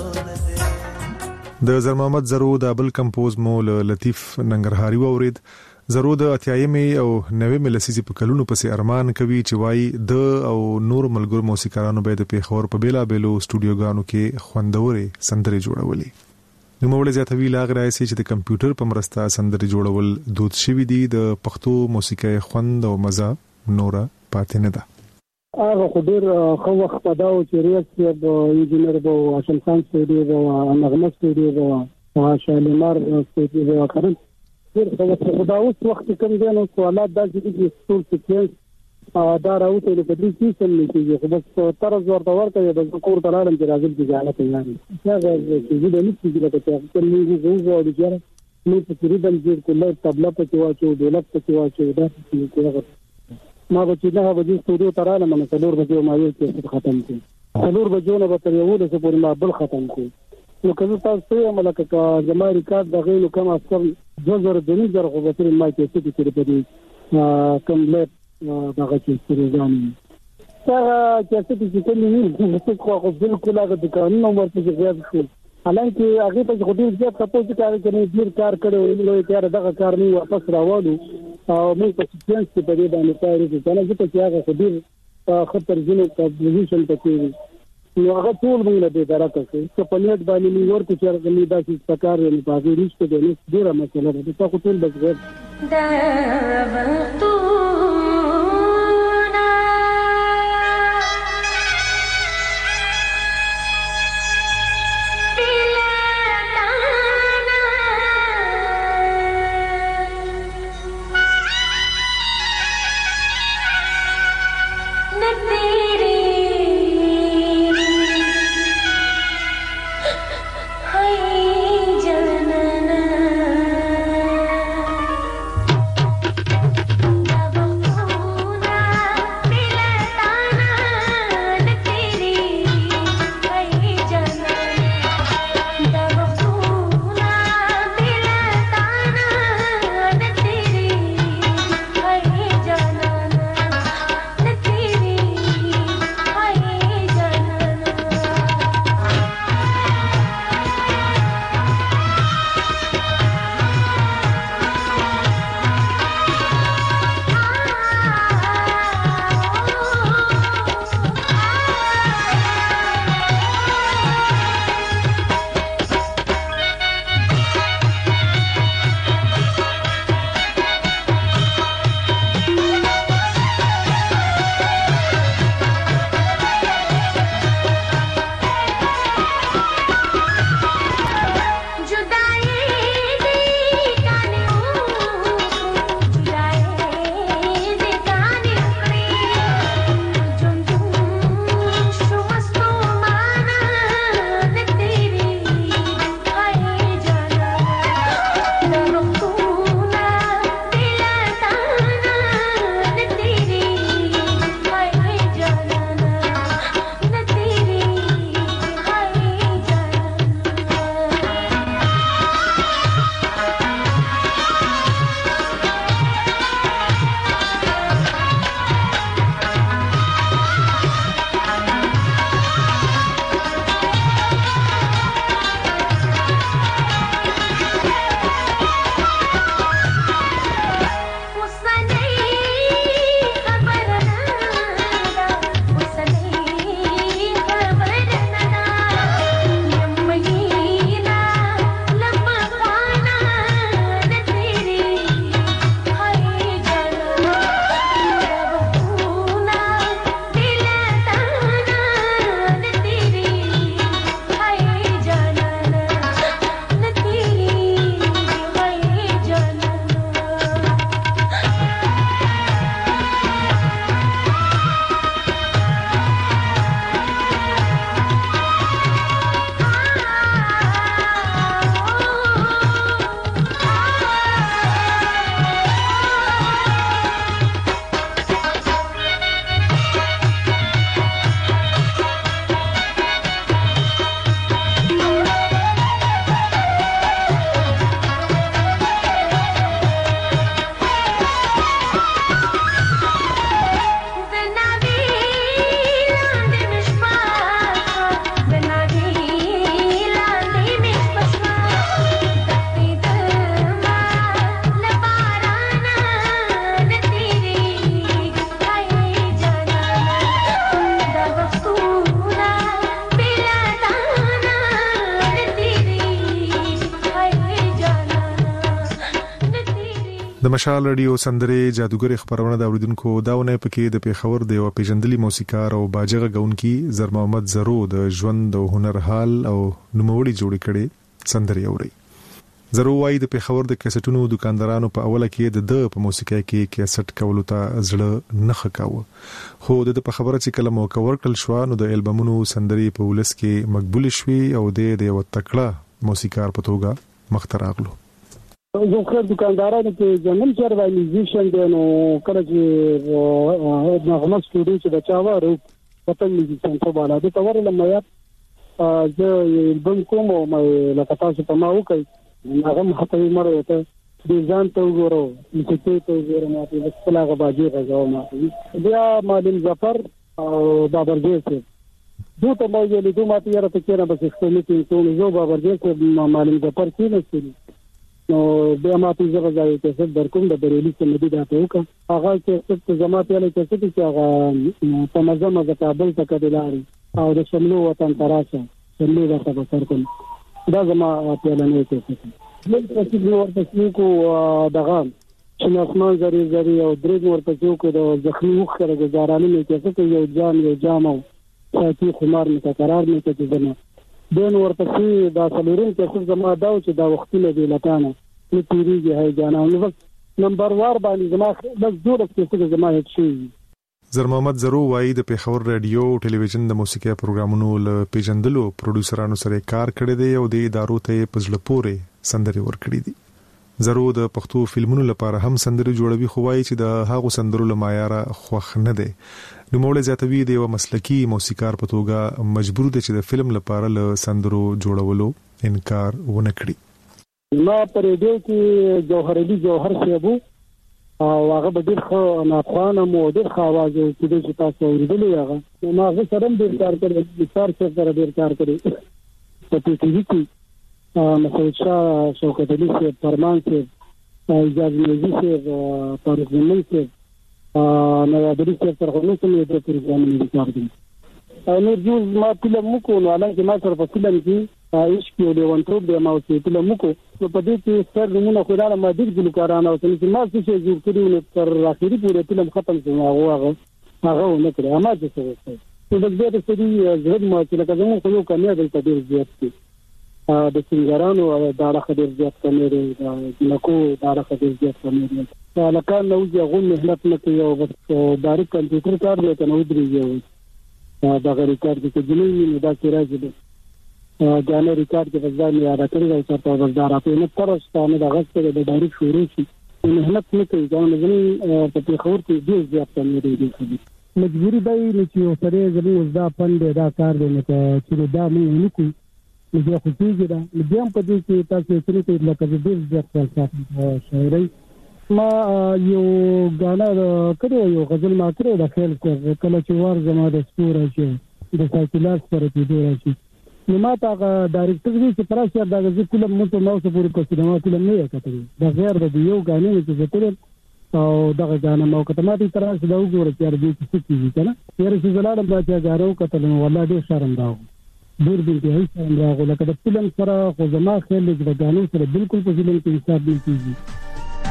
د زر محمد زرو د بل کمپوز مو لطیف ننګرهاري وورید زرو د اتیایمي او نوې لسیزې په کلونو پسې ارمان کوي چې وای د او نور ملګرو موسیقارانو به د پیښور په بیلا بیلو سټوډیوګانو کې خوندوري سندري جوړولي نو موږ زیاتوي لاغ راځي چې د کمپیوټر په مرسته سندري جوړول دود شوی دی د پښتو موسیقي خوند او مزه نورا پاتې نه ده هغه خو ډېر ښه وخت په دا و چې ریاض صاحب انجینر به و هاشم خان سټوډیو به و نغمه سټوډیو به و شالیمار سټوډیو به و کړم ډېر ښه وخت خو دا اوس وخت کوم دی نو سوالات داسې دي چې ټول سیکوینس دا راوته نو په دې سیستم نه کېږي خو بس طرز ورته ورته د کور ته لاړم چې راځم چې ځاله تیار دي هغه چې دې نه کېږي لکه چې خپل موږ وګورو او چې نو په تقریبا ډېر کله تبلا په کې واچو دولت په کې واچو دا څه ما به چې نه به دې سټوډیو ته رالم نو څلور بجې ما یو کې ختم کړ څلور بجې نه به تر یو ورځې پورې ما بل ختم کړ نو کله تاسو ته ملک کا زما ریکارډ دغه نو کم اکثر دوه زره دوه زره خو به تر ما کې څه کې په دې کمپلیټ دغه چې سرګانی دا چې څه چې کوم نه څه خو بالکل هغه د قانون ورته زیات شو حالانکه هغه په خودي زیات تاسو کار کوي ډیر کار کړو نو یې دغه کار نه واپس راوړو او موږ په سیکوینس کې په دې باندې کار کوي دا نه چې هغه خودي خطر ځنه پوزیشن پکې نو هغه ټول موږ له دې درکه چې په نیت باندې موږ ورته چې هغه نه داسې پکار نه پاږي نشته د نس ډیره مسله ده تاسو ټول بس غیر دا وختو Never د مشال رادیو سندره جادوګر خبرونه د اوریدونکو داونه پکې د پیښور د یو پیژندلي موسیقار او باجغه غونکي زر محمد زرو د ژوند او هنر حال او نوموړي جوړ کړي سندره اوري. زرو وايي د پیښور د کیسټونو دکاندارانو په اوله کې د په موسیقي کې کیسټ کولو ته زړه نه خکاوه، خو د په خبره چې کله موقع ورکړل شو نو د البومونو سندري په ولس کې مقبول شوي او د یو تکړه موسیقار په توګه مخ ته راغلو. زه خو دکاندارانو کې جنن چر وای میوزیشن دی نو کله چې نغمه سټوډیو چې بچا وره پته میوزیشن په بالا د تور لمه یا زه البوم کوم او مې لکه تاسو په ما وکړ هغه هته مره ته د ځان ته وګورو چې ته وګورم چې خپل هغه باجی غواو ما بیا معلم ظفر او بابر جیسه دوه ته مې لیدو ما ته یاره ته کېره بس څه نه کېږي نو بابر جیسه معلم ظفر کې نه نو بیا ما ته زغه ځای ته څه درکوم د بریلی سمدي دا ته وکړه هغه چې څه جماعت یې له څه چې هغه په منظمه د کابل څخه کډلاري او د شملو وطن تراشه شملو د څه بسر کوم دا زما په لنه کې څه نن چې نو ورته کو دغه چې اسمان زری زری او درې ورته کو د زخمی وخره گزارانه نه کې څه یو جام یو جام او چې خمار متقرر نه کې ځنه دین ورته دا سلورین کې زما دا چې دا وختونه دی لکانه نو تیریږي هاي جانا نو بس نمبر وار باندې زما بس جوړ کې زما هیڅ شي. زر محمد زرو وايي د پیښور رادیو او ټلویزیون د موسیقي پروګرامونو له پیژندلو پروډوسرانو سره کار کړی دی او د ادارو ته پزړه پورې سندري ورکړي دي. زرو د پښتو فلمونو لپاره هم سندري جوړوي، خو وايي چې د هغو سندرو لمایاره خوښ نه دی. نو موږ زیاتوي د یو مسلکی موسیقار په توګه مجبور دي چې د فلم لپاره له سندرو جوړولو انکار ونه کړي. ما پر دې کې جوهر علي جوهر صاحب او هغه به ډېر خو ناخوانه مو ډېر ښه आवाज چې د تاسو اوریدلی هغه ما هغه سره ډېر کار کړی مثال څه سره ډېر کار کړی په ټي وي کې مسعود شاه شوکت علي صاحب فرمان صاحب اجازه نيزي صاحب فاروق زمین صاحب نو د دې سره سره نو څه د پروګرام کار کوي نو جوز ما فلم مو نو الان چې ما سره په فلم کې عايش کې له ونټروب د ما اوسې فلم مو نو په دې کې سر زمونه خدای ما ډېر ګلوکارانه او چې ما څه جوړ کړی نو تر اخري پورې فلم ختم شو هغه هغه هغه نه کړی ما چې څه وکړ نو د دې سړي زړه ما چې لکه زموږ خو یو کمیه د ډېر زیات دي د سنگرانو دا راخ ډېر زیات کمیره د نکو دا راخ ډېر زیات کمیره لکه نو چې غو مهنت نه کوي او بس ډایرکټ کمپیوټر کار دی کنه ودرېږي دا غری کار دي چې جنوي نه دا چې راځي جانه ریکارډ کې وځه نه یاد کړی او تاسو وزدار په نه ترسته د غسر د ډایرکټ شروع شي مهنت نه کوي دا نه غني په خبر کې ډېر زیات کمیره دي مجبوری دی چې سره زمو وزدا پند دا کار دی چې دا مې نه کوي نو بیا خو کېږي دا بیا هم په دې کې تاسو سره ته لکه ډېر زیات فلسفه شاعري ما یو غانا کړو یو غزل ما کړو د خیال کله چې وار زما د سپور شي د سایکلاس سره په دې راشي نو ما تا ډایرکټر دې چې پراسه دا چې فلم مو ته نو څه پوری کوي نو فلم نه کتلی دا غیر د یو غانې چې زه او دا غانا مو کته ما دې تر څه دا وګوره چې دې څه کیږي کنه یاره چې زلاله با چې غارو کتل نو والله دې شرم دا ډېر دې هیڅ شرم راغله کله فلم سره خو زما خیال دې د غانو سره بالکل په فلم کې حساب نه کیږي.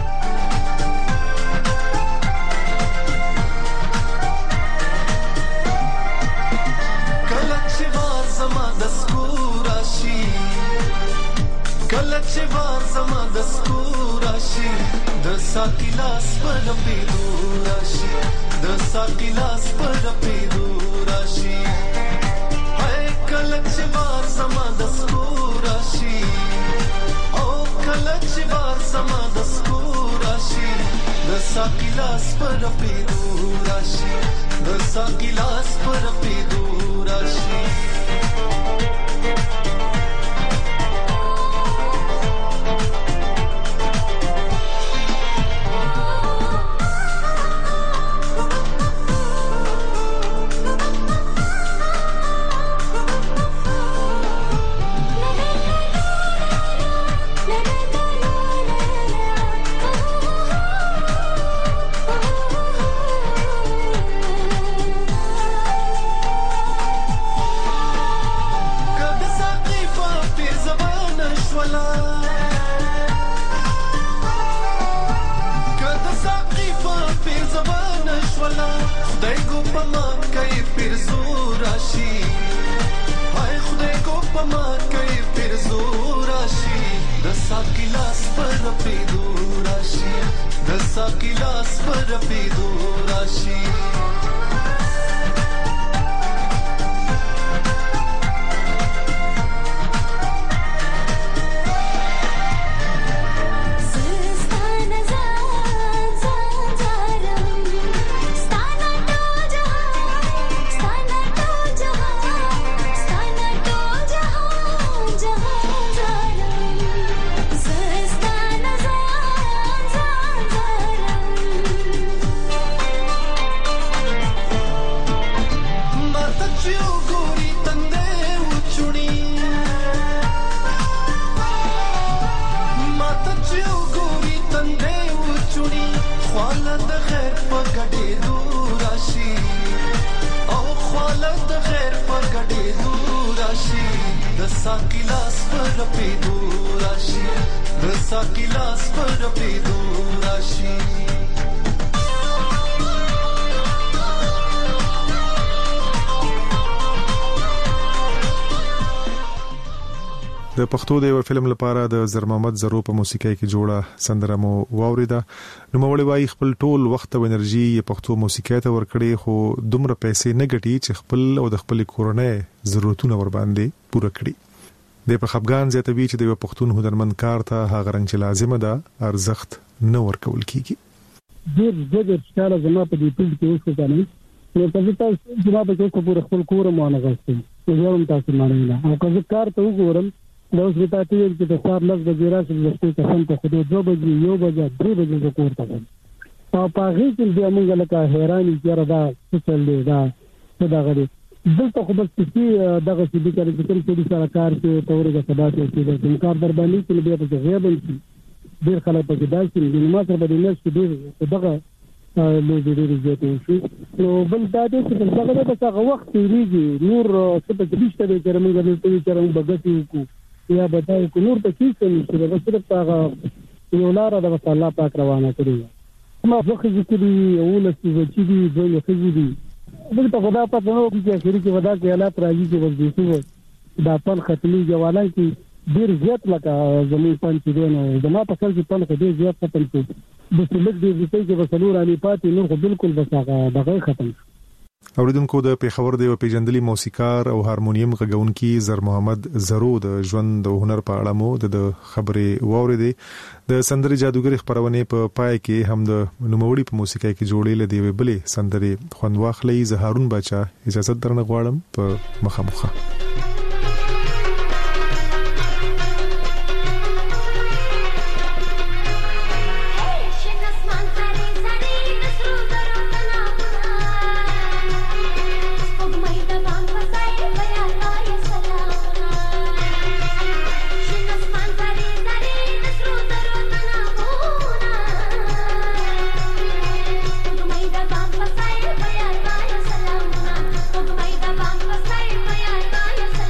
ساقلاس پر پیدو راشي د ساقلاس پر پیدو راشي هاي کلچ بار سما د سکو راشي او کلچ بار سما د سکو راشي د ساقلاس پر پیدو راشي د ساقلاس پر پیدو راشي Saaki راشي هاي خدای کو پمات کوي پر زور راشي د ساقي لاس پر پیدو راشي د ساقي لاس پر پیدو راشي ساقي لاس پر پیدو راشي د ساقي لاس پر پیدو راشي د پښتو د یو فلم لپاره د زر محمد زرو په موسیقۍ کې جوړه سندره مو واوریده نو مولوی وايي خپل ټول وخت او انرژي پښتو موسیقۍ ته ورکړي خو دومره پیسې نه ګټي چې خپل او د خپل کورنۍ ضرورتونه ور باندې پوره کړي د په خپګان زیاتوي چې د یو پښتون هنرمند کار ته هغه رنګ چې لازمه ده ارزښت نه ورکول کیږي ډېر ډېر ښکاره زما په دې ټول کې اوس کنه نو په دې تاسو چې ما به کو پوره خپل کور مو نه غوښتم نو هم تاسو مانه او که کار ته وګورم دا اوس به تاسو چې د سهار لږ بجې راشي د خپل قسم ته خو دوه بجې یو بجې درې بجې کور ته او په هغه کې بیا موږ لکه حیران یې دا څه چل دی دا څه دا غړي دلته خو بس چې دغه چې د کار چې کوم څه سره کار کوي تورګه سبا ته چې کار در باندې چې بیا په غیاب شي ډیر خلک په کې داسې دي نو ما سره به نه شي دغه له دې ډیر زیاتې شي نو بل دا چې دغه د هغه وخت ریږي نور څه په دې شته چې موږ د دې چې موږ بغتی کو یا بدای کو نور په کې څه نشي دا صرف هغه یو لار د الله پاک روانه کړی ما ځکه چې دې اول څه چې دې دوی خزي دي بل ته خدا په نو کې اخري کې ودا کې حالات راځي چې وځي دا پن ختمي جوالان کې ډیر زیات لکه زمين پن چې دی نو زما په خپل کې پن کې ډیر زیات ختم شو د سلک دی چې په سلور علي پاتې نو خو بالکل بس هغه دغه ختم اوریدونکو د پیښور د پیژندلي موسیقار او هارمونیم غږونکي زر محمد زرو د ژوند او هنر په اړه مو د خبرې واوریدې د سندري جادوګر خبرونه په پای کې هم د نوموړي په موسیقۍ کې جوړې لدی وی بلې سندري خوند واخلې زهارون بچا اجازه درنه غواړم په مخامخه Bye.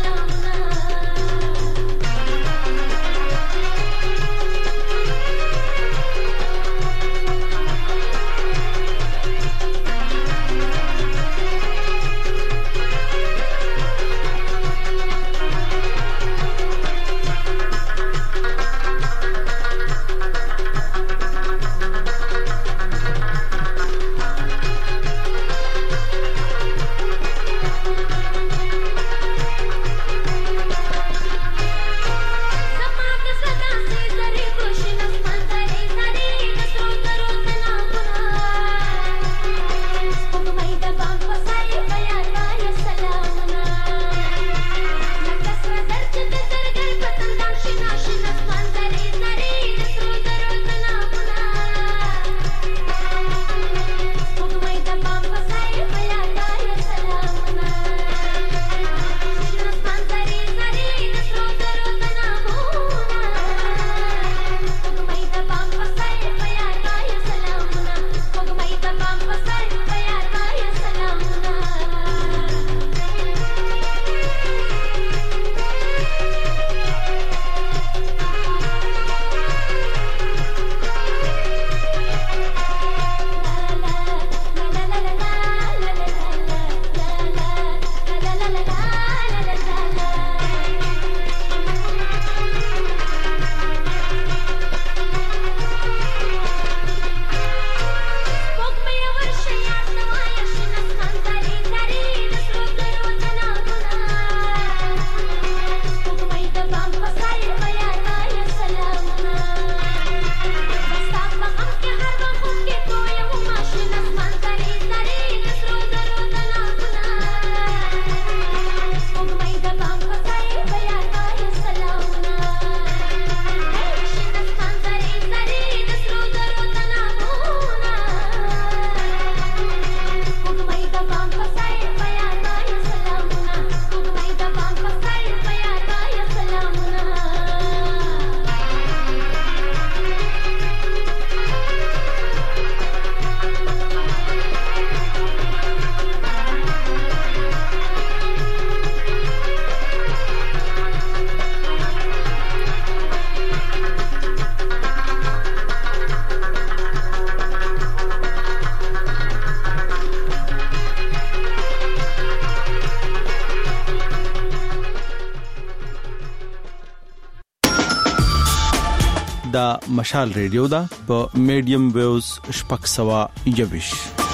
دا مشال ریډیو دا په میډیم ویوز شپږ سو یويش